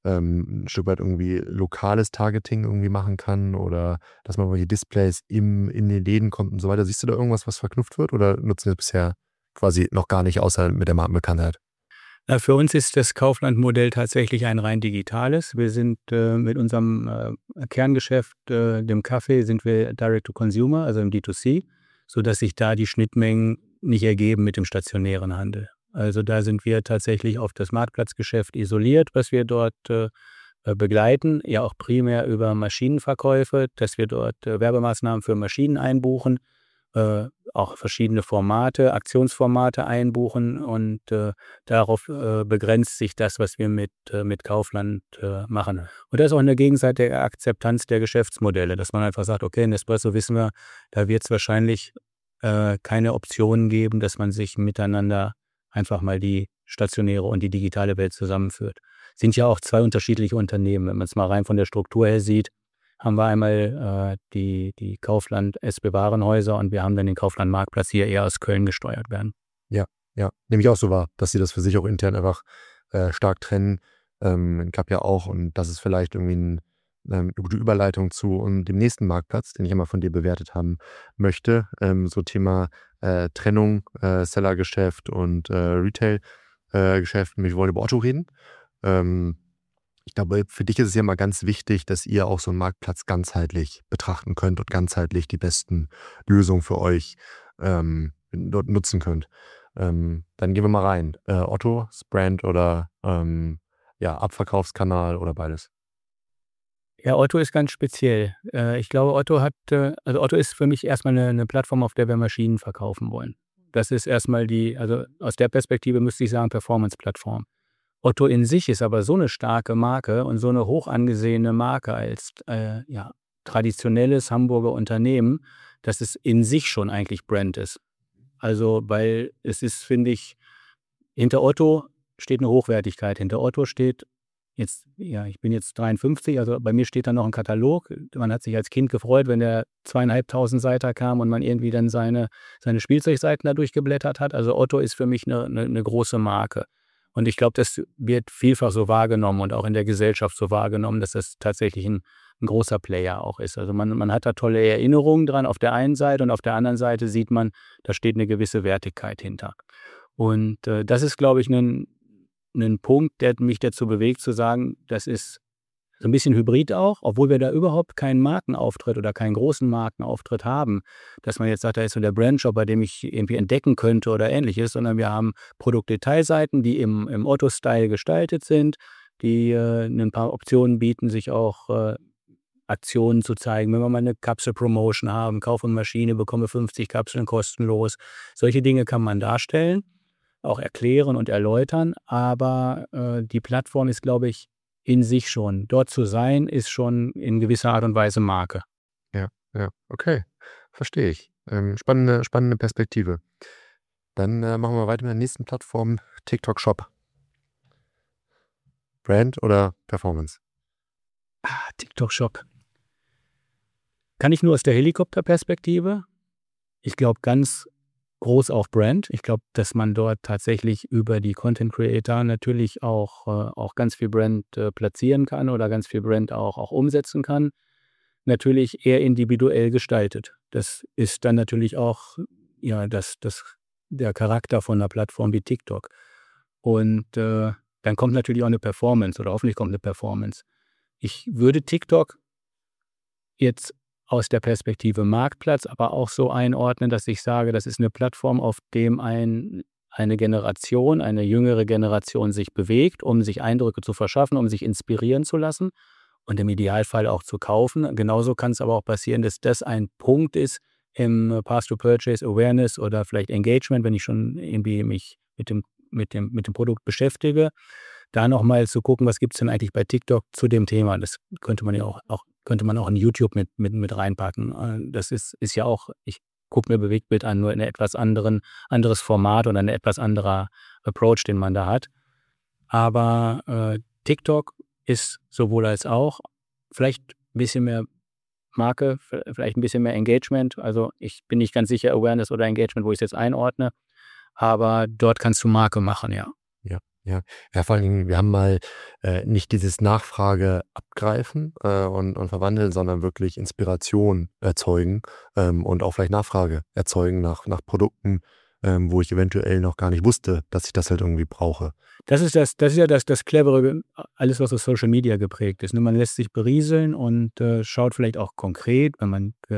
ein Stück weit irgendwie lokales Targeting irgendwie machen kann oder dass man irgendwelche Displays in den Läden kommt und so weiter. Siehst du da irgendwas, was verknüpft wird, oder nutzen wir das bisher quasi noch gar nicht, außer mit der Markenbekanntheit? Für uns ist das Kaufland-Modell tatsächlich ein rein digitales. Wir sind mit unserem Kerngeschäft, dem Kaffee, sind wir Direct-to-Consumer, also im D2C, sodass sich da die Schnittmengen nicht ergeben mit dem stationären Handel. Also da sind wir tatsächlich auf das Marktplatzgeschäft isoliert, was wir dort begleiten, ja auch primär über Maschinenverkäufe, dass wir dort Werbemaßnahmen für Maschinen einbuchen, auch verschiedene Formate, Aktionsformate einbuchen und darauf begrenzt sich das, was wir mit Kaufland machen. Und da ist auch eine gegenseitige Akzeptanz der Geschäftsmodelle, dass man einfach sagt, okay, in Nespresso wissen wir, da wird es wahrscheinlich keine Optionen geben, dass man sich miteinander einfach mal die stationäre und die digitale Welt zusammenführt. Sind ja auch zwei unterschiedliche Unternehmen. Wenn man es mal rein von der Struktur her sieht, haben wir einmal die Kaufland SB Warenhäuser und wir haben dann den Kaufland Marktplatz hier eher aus Köln gesteuert werden. Ja, nehme ich auch so wahr, dass sie das für sich auch intern einfach stark trennen. Ich habe ja auch, und das ist vielleicht irgendwie eine gute Überleitung zu dem nächsten Marktplatz, den ich einmal von dir bewertet haben möchte. So Thema Trennung, Sellergeschäft und Retail-Geschäft. Wir wollen über Otto reden. Ich glaube, für dich ist es ja mal ganz wichtig, dass ihr auch so einen Marktplatz ganzheitlich betrachten könnt und ganzheitlich die besten Lösungen für euch dort nutzen könnt. Dann gehen wir mal rein. Otto, das Brand oder Abverkaufskanal oder beides? Ja, Otto ist ganz speziell. Ich glaube, Otto ist für mich erstmal eine Plattform, auf der wir Maschinen verkaufen wollen. Das ist erstmal also aus der Perspektive müsste ich sagen, Performance-Plattform. Otto in sich ist aber so eine starke Marke und so eine hoch angesehene Marke als traditionelles Hamburger Unternehmen, dass es in sich schon eigentlich Brand ist. Also, weil es ist, finde ich, hinter Otto steht eine Hochwertigkeit. Hinter Otto steht jetzt, ich bin jetzt 53, also bei mir steht da noch ein Katalog. Man hat sich als Kind gefreut, wenn der 2.500 Seiten kam und man irgendwie dann seine Spielzeugseiten da durchgeblättert hat. Also Otto ist für mich eine große Marke. Und ich glaube, das wird vielfach so wahrgenommen und auch in der Gesellschaft so wahrgenommen, dass das tatsächlich ein großer Player auch ist. Also man hat da tolle Erinnerungen dran auf der einen Seite und auf der anderen Seite sieht man, da steht eine gewisse Wertigkeit hinter. Und das ist, glaube ich, ein Punkt, der mich dazu bewegt zu sagen, das ist so ein bisschen hybrid auch, obwohl wir da überhaupt keinen Markenauftritt oder keinen großen Markenauftritt haben, dass man jetzt sagt, da ist so der Brandshop, bei dem ich irgendwie entdecken könnte oder Ähnliches, sondern wir haben Produktdetailseiten, die im Otto-Style gestaltet sind, die ein paar Optionen bieten, sich auch Aktionen zu zeigen. Wenn wir mal eine Kapsel-Promotion haben, kaufe eine Maschine, bekomme 50 Kapseln kostenlos. Solche Dinge kann man darstellen, auch erklären und erläutern, aber die Plattform ist, glaube ich, in sich schon. Dort zu sein, ist schon in gewisser Art und Weise Marke. Ja, okay, verstehe ich. Spannende Perspektive. Dann machen wir weiter mit der nächsten Plattform, TikTok Shop. Brand oder Performance? TikTok Shop. Kann ich nur aus der Helikopterperspektive. Ich glaube ganz groß auf Brand. Ich glaube, dass man dort tatsächlich über die Content Creator natürlich auch ganz viel Brand platzieren kann oder ganz viel Brand auch umsetzen kann. Natürlich eher individuell gestaltet. Das ist dann natürlich auch der Charakter von einer Plattform wie TikTok. Und dann kommt natürlich auch eine Performance oder hoffentlich kommt eine Performance. Ich würde TikTok jetzt aus der Perspektive Marktplatz aber auch so einordnen, dass ich sage, das ist eine Plattform, auf dem eine Generation, eine jüngere Generation sich bewegt, um sich Eindrücke zu verschaffen, um sich inspirieren zu lassen und im Idealfall auch zu kaufen. Genauso kann es aber auch passieren, dass das ein Punkt ist im Path-to-Purchase Awareness oder vielleicht Engagement, wenn ich schon irgendwie mich mit dem Produkt beschäftige, da nochmal zu gucken, was gibt es denn eigentlich bei TikTok zu dem Thema. Das könnte man ja auch in YouTube mit reinpacken. Das ist ja auch, ich gucke mir Bewegtbild an, nur in etwas anderes Format oder ein etwas anderer Approach, den man da hat. Aber TikTok ist sowohl als auch vielleicht ein bisschen mehr Marke, vielleicht ein bisschen mehr Engagement. Also ich bin nicht ganz sicher, Awareness oder Engagement, wo ich es jetzt einordne. Aber dort kannst du Marke machen, ja. Ja, vor allen Dingen, wir haben mal nicht dieses Nachfrage abgreifen und verwandeln, sondern wirklich Inspiration erzeugen und auch vielleicht Nachfrage erzeugen nach Produkten, wo ich eventuell noch gar nicht wusste, dass ich das halt irgendwie brauche. Das ist ja das Clevere, alles, was aus Social Media geprägt ist. Man lässt sich berieseln und schaut vielleicht auch konkret, wenn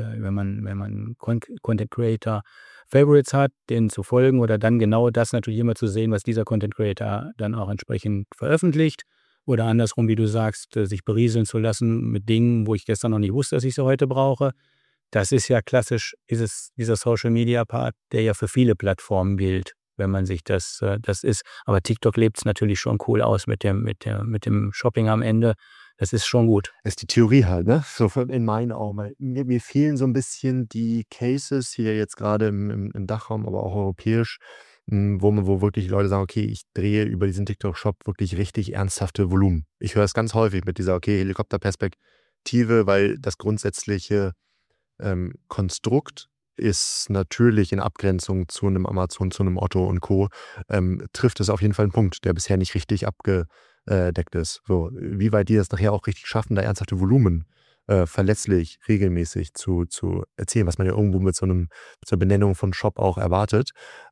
man Content Creator Favorites hat, denen zu folgen oder dann genau das natürlich immer zu sehen, was dieser Content Creator dann auch entsprechend veröffentlicht. Oder andersrum, wie du sagst, sich berieseln zu lassen mit Dingen, wo ich gestern noch nicht wusste, dass ich sie heute brauche. Das ist ja klassisch, dieser Social-Media-Part, der ja für viele Plattformen gilt, wenn man sich das ist. Aber TikTok lebt es natürlich schon cool aus mit dem Shopping am Ende. Das ist schon gut. Das ist die Theorie halt, ne? So in meinen Augen. Weil mir fehlen so ein bisschen die Cases hier jetzt gerade im Dachraum, aber auch europäisch, wo wirklich Leute sagen, okay, ich drehe über diesen TikTok-Shop wirklich richtig ernsthafte Volumen. Ich höre es ganz häufig mit dieser, okay, Helikopterperspektive, weil das grundsätzliche Konstrukt ist natürlich in Abgrenzung zu einem Amazon, zu einem Otto und Co. Trifft es auf jeden Fall einen Punkt, der bisher nicht richtig abgedeckt ist. So, wie weit die das nachher auch richtig schaffen, da ernsthafte Volumen verlässlich, regelmäßig zu erzielen, was man ja irgendwo mit so einer Benennung von Shop auch erwartet,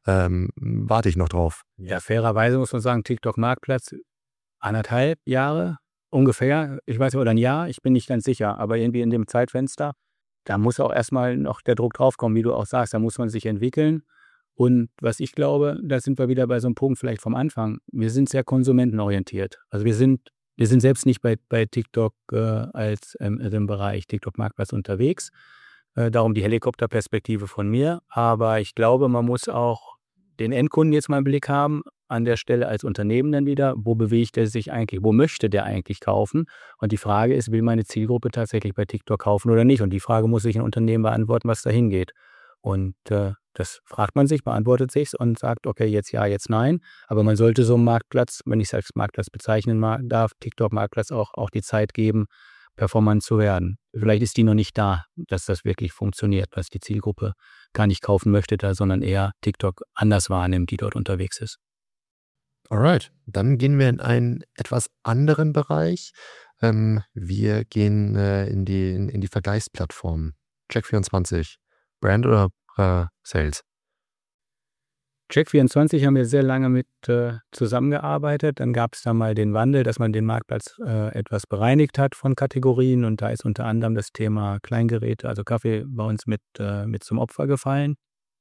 warte ich noch drauf. Ja, fairerweise muss man sagen, TikTok-Marktplatz 1,5 Jahre ungefähr, ich weiß nicht, oder ein Jahr, ich bin nicht ganz sicher, aber irgendwie in dem Zeitfenster. Da muss auch erstmal noch der Druck draufkommen, wie du auch sagst, da muss man sich entwickeln. Und was ich glaube, da sind wir wieder bei so einem Punkt vielleicht vom Anfang, wir sind sehr konsumentenorientiert. Also wir sind selbst nicht bei TikTok als im Bereich TikTok-Marktplatz unterwegs. Darum die Helikopterperspektive von mir. Aber ich glaube, man muss auch den Endkunden jetzt mal im Blick haben, an der Stelle als Unternehmen dann wieder, wo bewegt er sich eigentlich, wo möchte der eigentlich kaufen? Und die Frage ist, will meine Zielgruppe tatsächlich bei TikTok kaufen oder nicht? Und die Frage muss sich ein Unternehmen beantworten, was dahin geht. Und das fragt man sich, beantwortet sich und sagt, okay, jetzt ja, jetzt nein. Aber man sollte so einem Marktplatz, wenn ich es als Marktplatz bezeichnen darf, TikTok-Marktplatz auch die Zeit geben, performant zu werden. Vielleicht ist die noch nicht da, dass das wirklich funktioniert, was die Zielgruppe gar nicht kaufen möchte, sondern eher TikTok anders wahrnimmt, die dort unterwegs ist. Alright, dann gehen wir in einen etwas anderen Bereich. Wir gehen in die Vergleichsplattformen. Check24, Brand oder Sales? Check24 haben wir sehr lange mit zusammengearbeitet. Dann gab es da mal den Wandel, dass man den Marktplatz etwas bereinigt hat von Kategorien. Und da ist unter anderem das Thema Kleingeräte, also Kaffee, bei uns mit zum Opfer gefallen.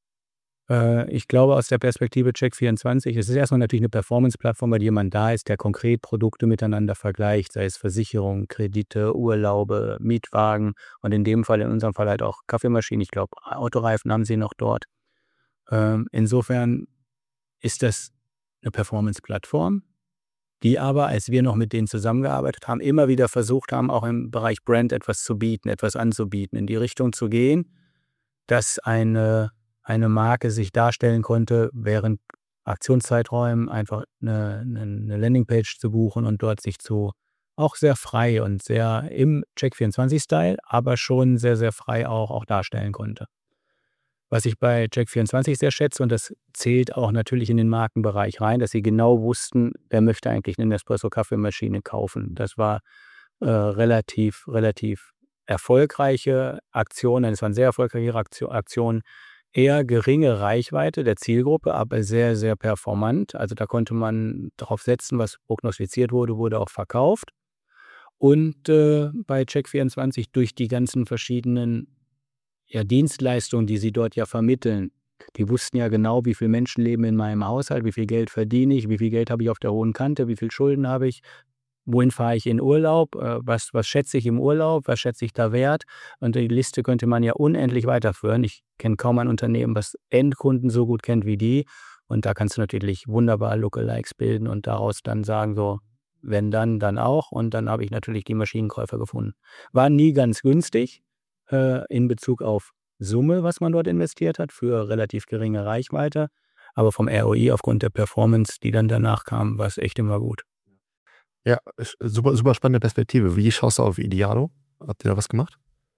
Ich glaube, aus der Perspektive Check24, es ist erstmal natürlich eine Performance-Plattform, bei der jemand da ist, der konkret Produkte miteinander vergleicht, sei es Versicherung, Kredite, Urlaube, Mietwagen und in unserem Fall halt auch Kaffeemaschinen. Ich glaube, Autoreifen haben sie noch dort. Insofern ist das eine Performance-Plattform, die aber, als wir noch mit denen zusammengearbeitet haben, immer wieder versucht haben, auch im Bereich Brand etwas zu bieten, etwas anzubieten, in die Richtung zu gehen, dass eine Marke sich darstellen konnte, während Aktionszeiträumen einfach eine Landingpage zu buchen und dort sich auch sehr frei und sehr im Check24-Style, aber schon sehr, sehr frei auch darstellen konnte. Was ich bei Check24 sehr schätze, und das zählt auch natürlich in den Markenbereich rein, dass sie genau wussten, wer möchte eigentlich eine Nespresso-Kaffeemaschine kaufen. Das war relativ erfolgreiche Aktionen, es waren sehr erfolgreiche Aktionen, eher geringe Reichweite der Zielgruppe, aber sehr, sehr performant. Also da konnte man darauf setzen, was prognostiziert wurde auch verkauft. Und bei Check24 durch die ganzen verschiedenen Dienstleistungen, die sie dort ja vermitteln, die wussten ja genau, wie viele Menschen leben in meinem Haushalt, wie viel Geld verdiene ich, wie viel Geld habe ich auf der hohen Kante, wie viel Schulden habe ich, wohin fahre ich in Urlaub, was schätze ich im Urlaub, was schätze ich da wert. Und die Liste könnte man ja unendlich weiterführen. Ich kenne kaum ein Unternehmen, was Endkunden so gut kennt wie die. Und da kannst du natürlich wunderbar Lookalikes bilden und daraus dann sagen, so, wenn dann auch. Und dann habe ich natürlich die Maschinenkäufer gefunden. War nie ganz günstig in Bezug auf Summe, was man dort investiert hat, für relativ geringe Reichweite. Aber vom ROI aufgrund der Performance, die dann danach kam, war es echt immer gut. Ja, super, super spannende Perspektive. Wie schaust du auf Idealo? Habt ihr da was gemacht?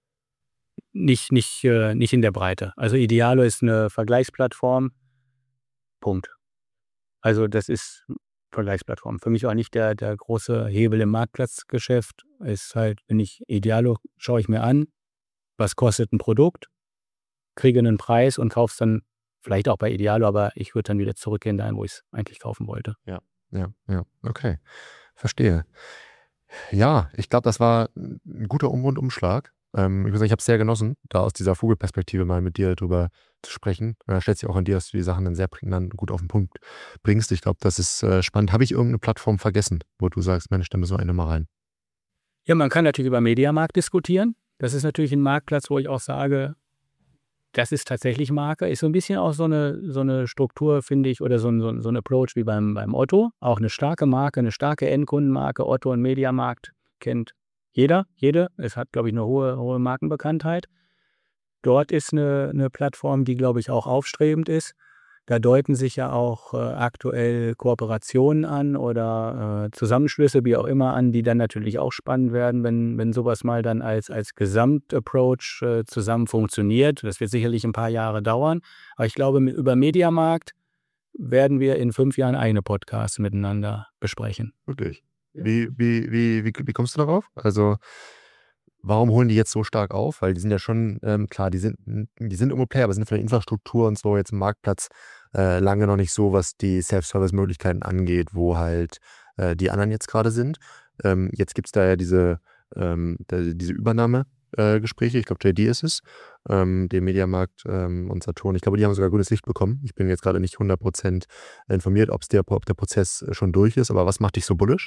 Nicht in der Breite. Also Idealo ist eine Vergleichsplattform. Punkt. Also das ist eine Vergleichsplattform. Für mich auch nicht der große Hebel im Marktplatzgeschäft. Ist halt, wenn ich Idealo schaue ich mir an, was kostet ein Produkt, kriege einen Preis und kaufe es dann vielleicht auch bei Idealo, aber ich würde dann wieder zurückgehen dahin, wo ich es eigentlich kaufen wollte. Ja, okay. Verstehe. Ja, ich glaube, das war ein guter Umrundumschlag. Ich muss sagen, ich habe es sehr genossen, da aus dieser Vogelperspektive mal mit dir drüber zu sprechen. Da stellt sich auch an dir, dass du die Sachen dann sehr prägnant und gut auf den Punkt bringst. Ich glaube, das ist spannend. Habe ich irgendeine Plattform vergessen, wo du sagst, Mensch, da müssen wir eine mal rein? Ja, man kann natürlich über Mediamarkt diskutieren. Das ist natürlich ein Marktplatz, wo ich auch sage, das ist tatsächlich Marke. Ist so ein bisschen auch so eine Struktur, finde ich, oder so ein Approach wie beim Otto. Auch eine starke Marke, eine starke Endkundenmarke. Otto und Mediamarkt kennt jede. Es hat, glaube ich, eine hohe Markenbekanntheit. Dort ist eine Plattform, die, glaube ich, auch aufstrebend ist. Da deuten sich ja auch aktuell Kooperationen an oder Zusammenschlüsse, wie auch immer, an, die dann natürlich auch spannend werden, wenn sowas mal dann als Gesamtapproach zusammen funktioniert. Das wird sicherlich ein paar Jahre dauern. Aber ich glaube, über Mediamarkt werden wir in 5 Jahren eigene Podcasts miteinander besprechen. Wirklich? Wie kommst du darauf? Also, warum holen die jetzt so stark auf? Weil die sind ja schon, klar, die sind irgendwo Player, aber sind von der Infrastruktur und so jetzt im Marktplatz lange noch nicht so, was die Self-Service-Möglichkeiten angeht, wo halt die anderen jetzt gerade sind. Jetzt gibt es da ja diese Übernahmegespräche, ich glaube, JD ist es, den Mediamarkt und Saturn. Ich glaube, die haben sogar gutes Licht bekommen. Ich bin jetzt gerade nicht 100% informiert, ob der Prozess schon durch ist, aber was macht dich so bullish?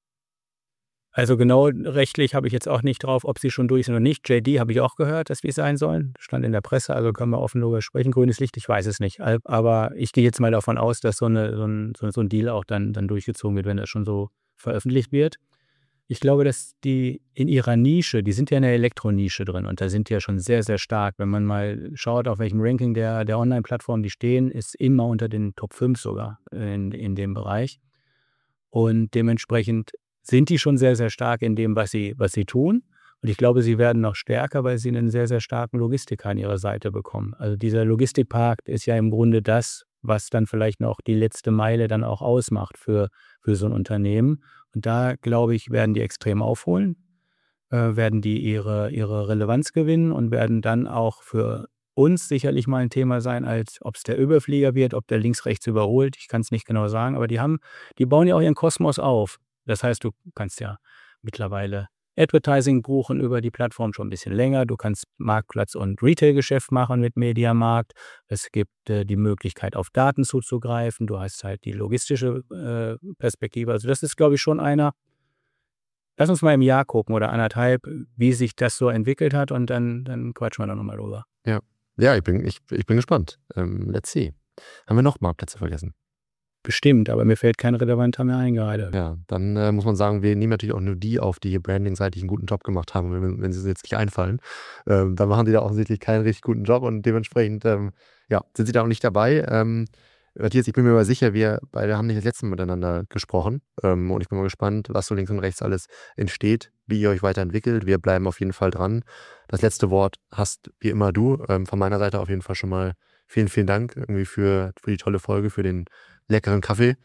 Also genau rechtlich habe ich jetzt auch nicht drauf, ob sie schon durch sind oder nicht. JD habe ich auch gehört, dass wir sein sollen. Stand in der Presse, also können wir offen darüber sprechen. Grünes Licht, ich weiß es nicht. Aber ich gehe jetzt mal davon aus, dass so ein Deal auch dann durchgezogen wird, wenn das schon so veröffentlicht wird. Ich glaube, dass die in ihrer Nische, die sind ja in der Elektronische drin und da sind die ja schon sehr, sehr stark. Wenn man mal schaut, auf welchem Ranking der Online-Plattformen die stehen, ist immer unter den Top 5 sogar in dem Bereich. Und dementsprechend sind die schon sehr, sehr stark in dem, was sie tun. Und ich glaube, sie werden noch stärker, weil sie einen sehr, sehr starken Logistiker an ihrer Seite bekommen. Also dieser Logistikpark ist ja im Grunde das, was dann vielleicht noch die letzte Meile dann auch ausmacht für so ein Unternehmen. Und da, glaube ich, werden die extrem aufholen, werden die ihre Relevanz gewinnen und werden dann auch für uns sicherlich mal ein Thema sein, als ob es der Überflieger wird, ob der links, rechts überholt. Ich kann es nicht genau sagen, aber die bauen ja auch ihren Kosmos auf. Das heißt, du kannst ja mittlerweile Advertising buchen über die Plattform schon ein bisschen länger. Du kannst Marktplatz- und Retail-Geschäft machen mit Mediamarkt. Es gibt die Möglichkeit, auf Daten zuzugreifen. Du hast halt die logistische Perspektive. Also das ist, glaube ich, schon einer. Lass uns mal im Jahr gucken oder 1,5, wie sich das so entwickelt hat und dann quatschen wir da nochmal drüber. Ja, ich bin gespannt. Let's see. Haben wir noch Marktplätze vergessen? Bestimmt, aber mir fällt kein relevanter mehr ein gerade. Ja, dann muss man sagen, wir nehmen natürlich auch nur die auf, die hier brandingseitig einen guten Job gemacht haben. Und wenn sie uns jetzt nicht einfallen, dann machen die da offensichtlich keinen richtig guten Job und dementsprechend sind sie da auch nicht dabei. Matthias, ich bin mir aber sicher, wir beide haben nicht das letzte Mal miteinander gesprochen und ich bin mal gespannt, was so links und rechts alles entsteht, wie ihr euch weiterentwickelt. Wir bleiben auf jeden Fall dran. Das letzte Wort hast wie immer du. Von meiner Seite auf jeden Fall schon mal vielen, vielen Dank irgendwie für die tolle Folge, für den leckeren Kaffee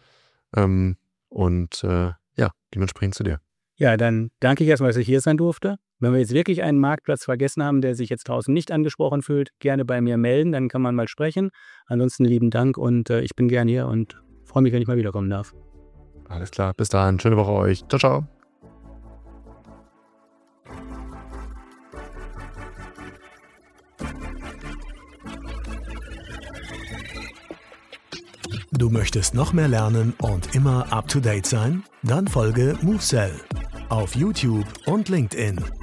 dementsprechend zu dir. Ja, dann danke ich erstmal, dass ich hier sein durfte. Wenn wir jetzt wirklich einen Marktplatz vergessen haben, der sich jetzt draußen nicht angesprochen fühlt, gerne bei mir melden, dann kann man mal sprechen. Ansonsten lieben Dank und ich bin gern hier und freue mich, wenn ich mal wiederkommen darf. Alles klar, bis dahin, schöne Woche euch. Ciao, ciao. Du möchtest noch mehr lernen und immer up to date sein? Dann folge MoveSell auf YouTube und LinkedIn.